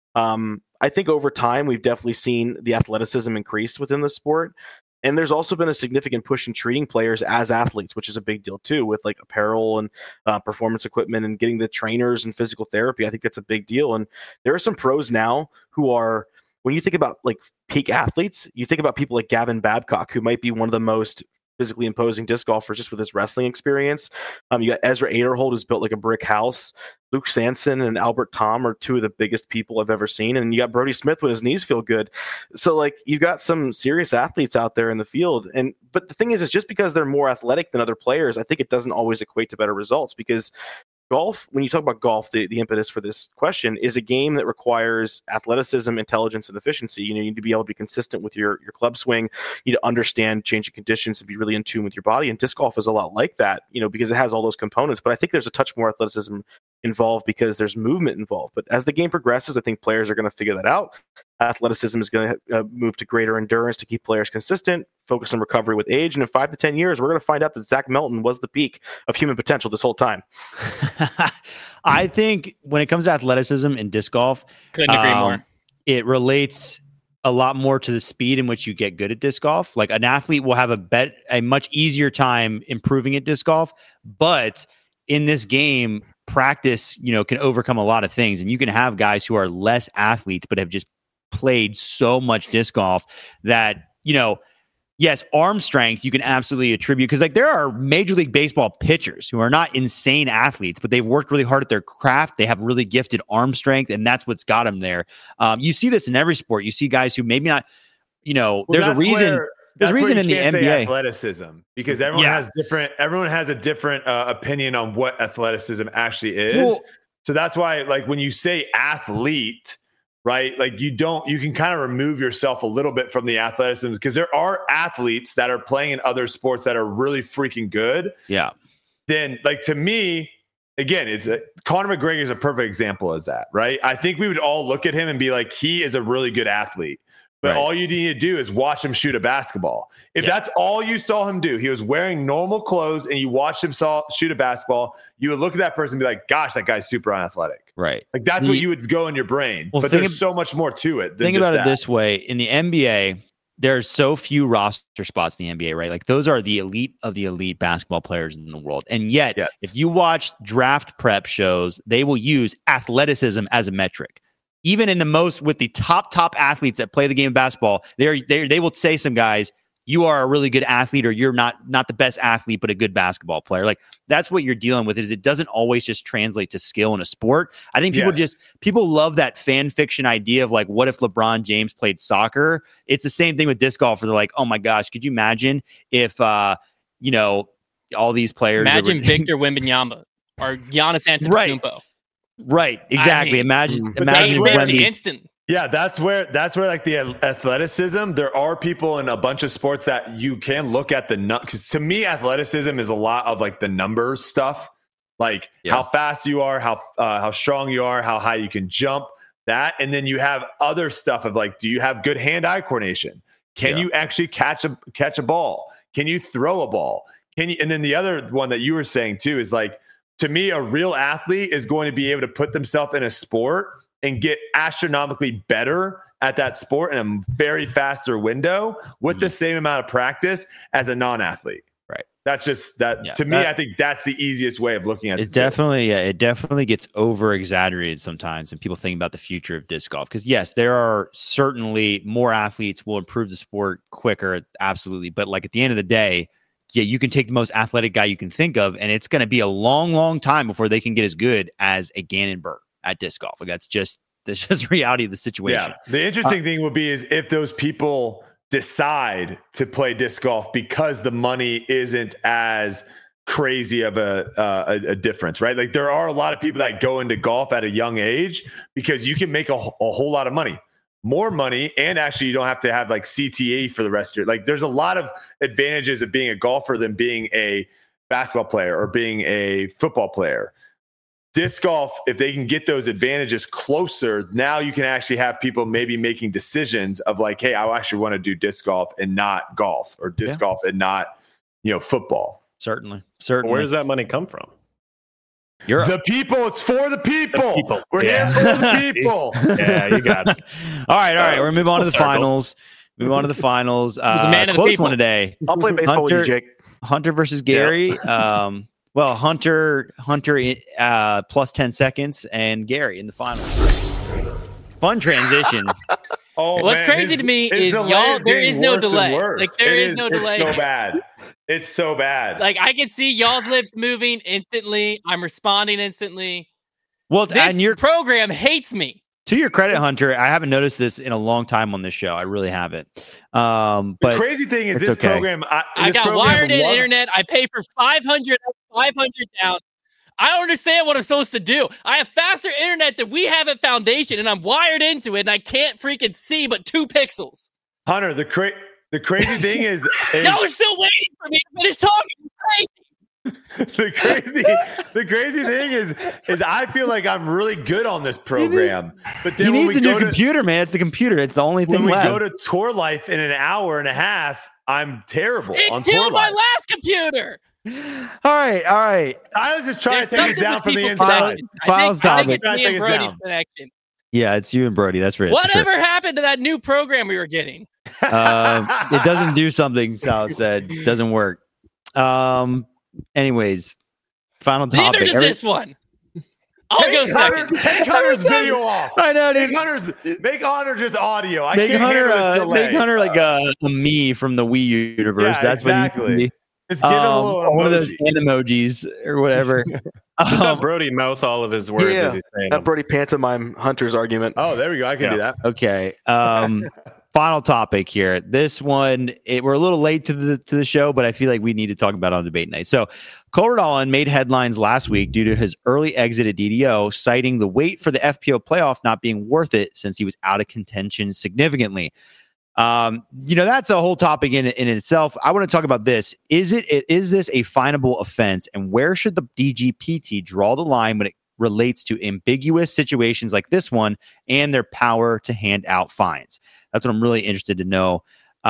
I think over time, we've definitely seen the athleticism increase within the sport. And there's also been a significant push in treating players as athletes, which is a big deal too, with like apparel and performance equipment and getting the trainers and physical therapy. I think that's a big deal. And there are some pros now who are, when you think about like peak athletes, you think about people like Gavin Babcock, who might be one of the most physically imposing disc golfers just with his wrestling experience. You got Ezra Aderholt, who's built like a brick house. Luke Sanson and Albert Tom are two of the biggest people I've ever seen. And you got Brody Smith when his knees feel good. So like you got some serious athletes out there in the field. But the thing is just because they're more athletic than other players, I think it doesn't always equate to better results, because golf, when you talk about golf, the impetus for this question is a game that requires athleticism, intelligence, and efficiency. You need to be able to be consistent with your club swing. You need to understand changing conditions and be really in tune with your body. And disc golf is a lot like that, because it has all those components. But I think there's a touch more athleticism involved because there's movement involved. But as the game progresses, I think players are going to figure that out. Athleticism is going to move to greater endurance to keep players consistent, focus on recovery with age. And in 5 to 10 years, we're going to find out that Zach Melton was the peak of human potential this whole time. I think when it comes to athleticism in disc golf, couldn't agree more. It relates a lot more to the speed in which you get good at disc golf. Like an athlete will have a much easier time improving at disc golf, but in this game, practice, can overcome a lot of things. And you can have guys who are less athletes, but have just played so much disc golf that, yes, arm strength you can absolutely attribute, because like there are Major League Baseball pitchers who are not insane athletes, but they've worked really hard at their craft. They have really gifted arm strength, and that's what's got them there. You see this in every sport. You see guys who maybe not, there's a reason. There's a reason in the NBA athleticism, because everyone has a different opinion on what athleticism actually is. Well, so that's why, like, when you say athlete, right? Like you can kind of remove yourself a little bit from the athleticism, because there are athletes that are playing in other sports that are really freaking good. Yeah. Then, like, to me, again, Conor McGregor is a perfect example of that, right? I think we would all look at him and be like, he is a really good athlete. But all you need to do is watch him shoot a basketball. If that's all you saw him do, he was wearing normal clothes and you watched him shoot a basketball, you would look at that person and be like, gosh, that guy's super unathletic. Right. Like that's what you would go in your brain. Well, but there's so much more to it. Think about it this way. In the NBA, there's so few roster spots in the NBA, right? Like those are the elite of the elite basketball players in the world. And yet, if you watch draft prep shows, they will use athleticism as a metric. Even in with the top athletes that play the game of basketball, they will say some guys, you are a really good athlete, or you're not the best athlete, but a good basketball player. Like that's what you're dealing with. Is it doesn't always just translate to skill in a sport. I think people love that fan fiction idea of like, what if LeBron James played soccer? It's the same thing with disc golf. Where they're like, oh my gosh, could you imagine if all these players? Imagine Victor Wembanyama or Giannis Antetokounmpo. Right, exactly. Imagine instant. Yeah, that's where like the athleticism. There are people in a bunch of sports that you can look at because to me, athleticism is a lot of like the numbers stuff, like how fast you are, how strong you are, how high you can jump. That, and then you have other stuff of like, do you have good hand-eye coordination? Can you actually catch a ball? Can you throw a ball? And then the other one that you were saying too is like, to me, a real athlete is going to be able to put themselves in a sport and get astronomically better at that sport in a very faster window with the same amount of practice as a non-athlete. Right. That's just that to me. I think that's the easiest way of looking at it. It definitely gets over exaggerated sometimes when people think about the future of disc golf. Because yes, there are certainly more athletes will improve the sport quicker, absolutely. But like at the end of the day, yeah, you can take the most athletic guy you can think of, and it's going to be a long, long time before they can get as good as a Gannon Buhr at disc golf. Like that's just reality of the situation. Yeah. The interesting thing will be is if those people decide to play disc golf because the money isn't as crazy of a difference, right? Like there are a lot of people that go into golf at a young age because you can make a whole lot of money, more money. And actually you don't have to have like CTE for the rest of your, like there's a lot of advantages of being a golfer than being a basketball player or being a football player. Disc golf, if they can get those advantages closer, now you can actually have people maybe making decisions of like, hey, I actually want to do disc golf and not golf, or disc golf and not, football. Certainly. Where does that money come from? The people. It's for the people. We're here for the people. Yeah, you got it. All right. We're gonna move on to the finals. Close one today. I'll play baseball with you, Jake. Hunter versus Gary. Well, Hunter plus 10 seconds, and Gary in the finals. Fun transition. What's crazy to me is y'all. There is no delay. Like there is no delay. It's so bad. It's so bad. Like I can see y'all's lips moving instantly. I'm responding instantly. Well, this and your program hates me. To your credit, Hunter, I haven't noticed this in a long time on this show. I really haven't. But the crazy thing is this program. I got wired in internet. I pay for 500 down. I don't understand what I'm supposed to do. I have faster internet than we have at Foundation, and I'm wired into it, and I can't freaking see but 2 pixels. Hunter, the crazy thing is y'all are still waiting for me to finish talking. It's crazy. The crazy thing is I feel like I'm really good on this program, but then he needs a new computer, man. It's the computer. It's the only thing left. When we go to Tour Life in an hour and a half, I'm terrible on It Tour killed my Life. last computer. All right. I was just trying to take it down from the inside. I think it's me and Brody's connection. Yeah, it's you and Brody. That's right. Whatever happened to that new program we were getting? It doesn't do something, Sal said. It doesn't work. Anyways, final topic. Neither does this one. I'll go second. Take Hunter's video off. I know, dude. Make Hunter just audio. Make Hunter like a me from the Wii universe. Yeah, that's exactly. What he just give him a little one of those hand emojis or whatever. Just have Brody mouth all of his words as he's saying them. Brody pantomime Hunter's argument. Oh, there we go. I can do that. Okay. Final topic here. This one, we're a little late to the show, but I feel like we need to talk about it on debate night. So, Cole Redalen made headlines last week due to his early exit at DDO, citing the wait for the FPO playoff not being worth it since he was out of contention significantly. That's a whole topic in itself. I want to talk about this. Is this a finable offense, and where should the DGPT draw the line when it relates to ambiguous situations like this one and their power to hand out fines? That's what I'm really interested to know.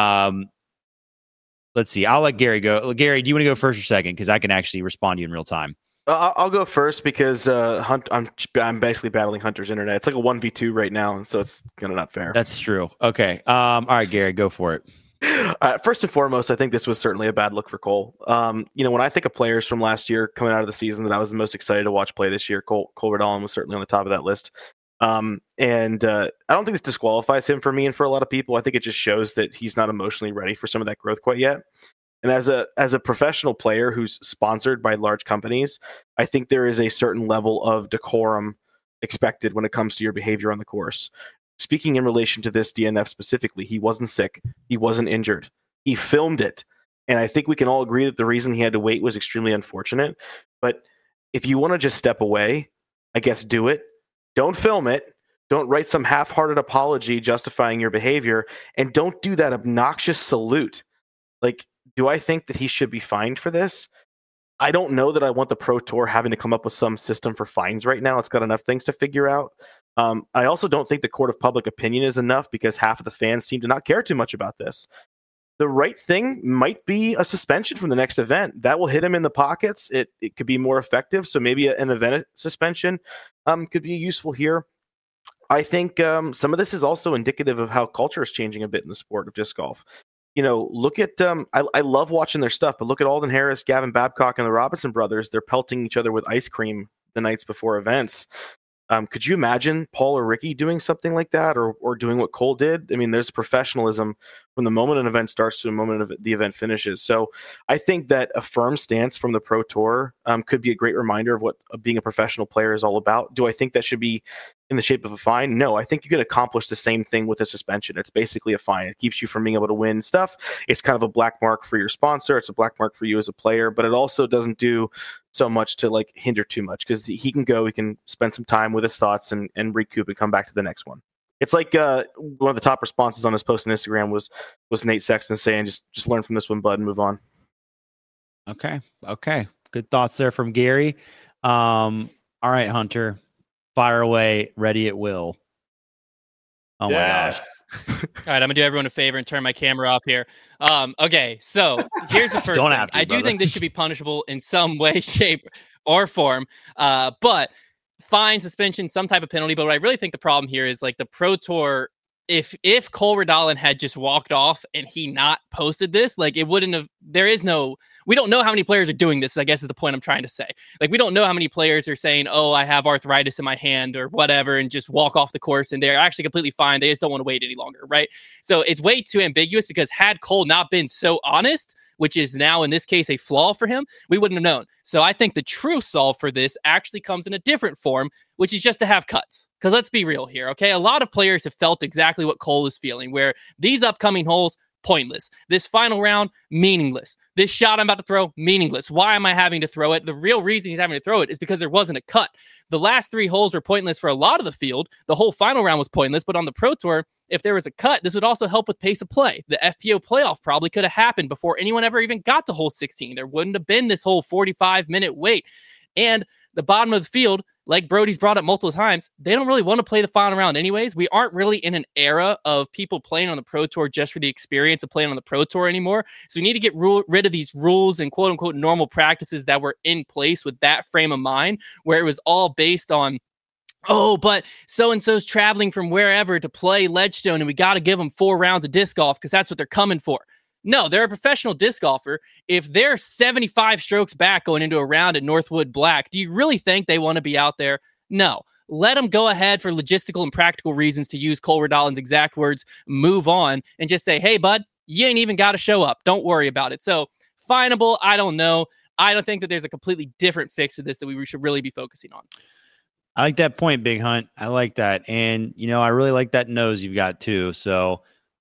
Let's see. I'll let Gary go. Gary, do you want to go first or second? Because I can actually respond to you in real time. I'll go first because I'm basically battling Hunter's internet. It's like a 1v2 right now, and so it's kind of not fair. That's true. Okay. All right, Gary, go for it. First and foremost, I think this was certainly a bad look for Cole. When I think of players from last year coming out of the season that I was the most excited to watch play this year, Cole Redalen was certainly on the top of that list. I don't think this disqualifies him for me and for a lot of people. I think it just shows that he's not emotionally ready for some of that growth quite yet. And as a professional player who's sponsored by large companies, I think there is a certain level of decorum expected when it comes to your behavior on the course. Speaking in relation to this DNF specifically, he wasn't sick. He wasn't injured. He filmed it. And I think we can all agree that the reason he had to wait was extremely unfortunate. But if you want to just step away, I guess do it. Don't film it. Don't write some half-hearted apology justifying your behavior. And don't do that obnoxious salute. Like, do I think that he should be fined for this? I don't know that I want the Pro Tour having to come up with some system for fines right now. It's got enough things to figure out. I also don't think the court of public opinion is enough because half of the fans seem to not care too much about this. The right thing might be a suspension from the next event. That will hit him in the pockets. It could be more effective. So maybe an event suspension could be useful here. I think some of this is also indicative of how culture is changing a bit in the sport of disc golf. look at I love watching their stuff, but look at Alden Harris, Gavin Babcock, and the Robinson brothers. They're pelting each other with ice cream the nights before events. Could you imagine Paul or Ricky doing something like that, or doing what Cole did? I mean, there's professionalism from the moment an event starts to the moment the event finishes. So I think that a firm stance from the Pro Tour could be a great reminder of what being a professional player is all about. Do I think that should be in the shape of a fine? No, I think you could accomplish the same thing with a suspension. It's basically a fine. It keeps you from being able to win stuff. It's kind of a black mark for your sponsor. It's a black mark for you as a player, but it also doesn't do so much to like hinder too much, because he can spend some time with his thoughts and recoup and come back to the next one. It's like one of the top responses on his post on Instagram was Nate Sexton saying, just learn from this one, bud, and move on. Okay. Good thoughts there from Gary. All right, Hunter, fire away, ready at will. Oh yes. My gosh. All right, I'm gonna do everyone a favor and turn my camera off here. Okay, so here's the first thing. I do think this should be punishable in some way, shape, or form. But fine, suspension, some type of penalty. But what I really think the problem here is like the Pro Tour. If Cole Redalen had just walked off and he not posted this, like it wouldn't have. We don't know how many players are doing this, I guess is the point I'm trying to say. Like, we don't know how many players are saying, oh, I have arthritis in my hand or whatever, and just walk off the course, and they're actually completely fine. They just don't want to wait any longer, right? So it's way too ambiguous, because had Cole not been so honest, which is now in this case a flaw for him, we wouldn't have known. So I think the true solve for this actually comes in a different form, which is just to have cuts. Because let's be real here, okay? A lot of players have felt exactly what Cole is feeling, where these upcoming holes, pointless. This final round, meaningless. This shot I'm about to throw, meaningless. Why am I having to throw it? The real reason he's having to throw it is because there wasn't a cut. The last 3 holes were pointless for a lot of the field. The whole final round was pointless, but on the Pro Tour, if there was a cut, this would also help with pace of play. The FPO playoff probably could have happened before anyone ever even got to hole 16. There wouldn't have been this whole 45-minute wait. And the bottom of the field, like Brody's brought up multiple times, they don't really want to play the final round anyways. We aren't really in an era of people playing on the Pro Tour just for the experience of playing on the Pro Tour anymore. So we need to get rid of these rules and quote-unquote normal practices that were in place with that frame of mind, where it was all based on, oh, but so-and-so's traveling from wherever to play Ledgestone, and we got to give them 4 rounds of disc golf because that's what they're coming for. No, they're a professional disc golfer. If they're 75 strokes back going into a round at Northwood Black, do you really think they want to be out there? No. Let them go ahead for logistical and practical reasons, to use Cole Redalen's exact words, move on, and just say, hey, bud, you ain't even got to show up. Don't worry about it. So, finable, I don't know. I don't think that there's a completely different fix to this that we should really be focusing on. I like that point, Big Hunt. I like that. And, I really like that nose you've got too. So,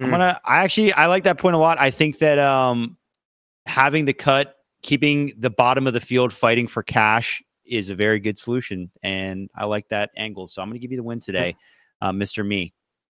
I like that point a lot. I think that having the cut, keeping the bottom of the field fighting for cash is a very good solution. And I like that angle. So I'm going to give you the win today, Mr. Me.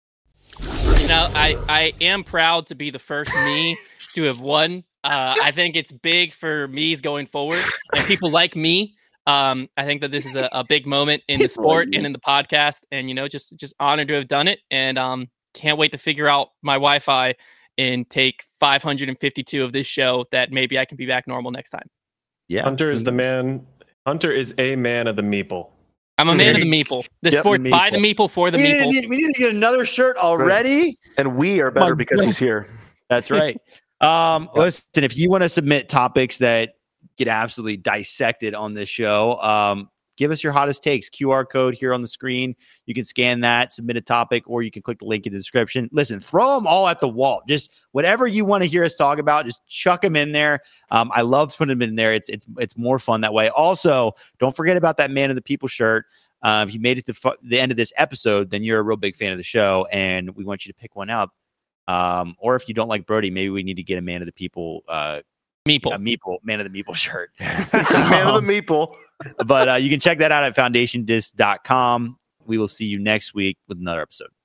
I am proud to be the first me to have won. I think it's big for me's going forward and people like me. I think that this is a big moment in the sport and in the podcast, and, just honored to have done it. And, can't wait to figure out my Wi-Fi and take 552 of this show, that maybe I can be back normal next time. Yeah. Hunter is a man of the meeple. I'm a man of the meeple. The sport by the meeple for the meeple. We need to get another shirt already. And we are better because he's here. That's right. Listen, if you want to submit topics that get absolutely dissected on this show, give us your hottest takes. QR code here on the screen. You can scan that, submit a topic, or you can click the link in the description. Listen, throw them all at the wall. Just whatever you want to hear us talk about, just chuck them in there. I love putting them in there. It's more fun that way. Also, don't forget about that Man of the People shirt. If you made it to the end of this episode, then you're a real big fan of the show, and we want you to pick one up. Or if you don't like Brody, maybe we need to get a Man of the People Meeple, Man of the Meeple shirt. Man of the Meeple. But you can check that out at foundationdisc.com. We will see you next week with another episode.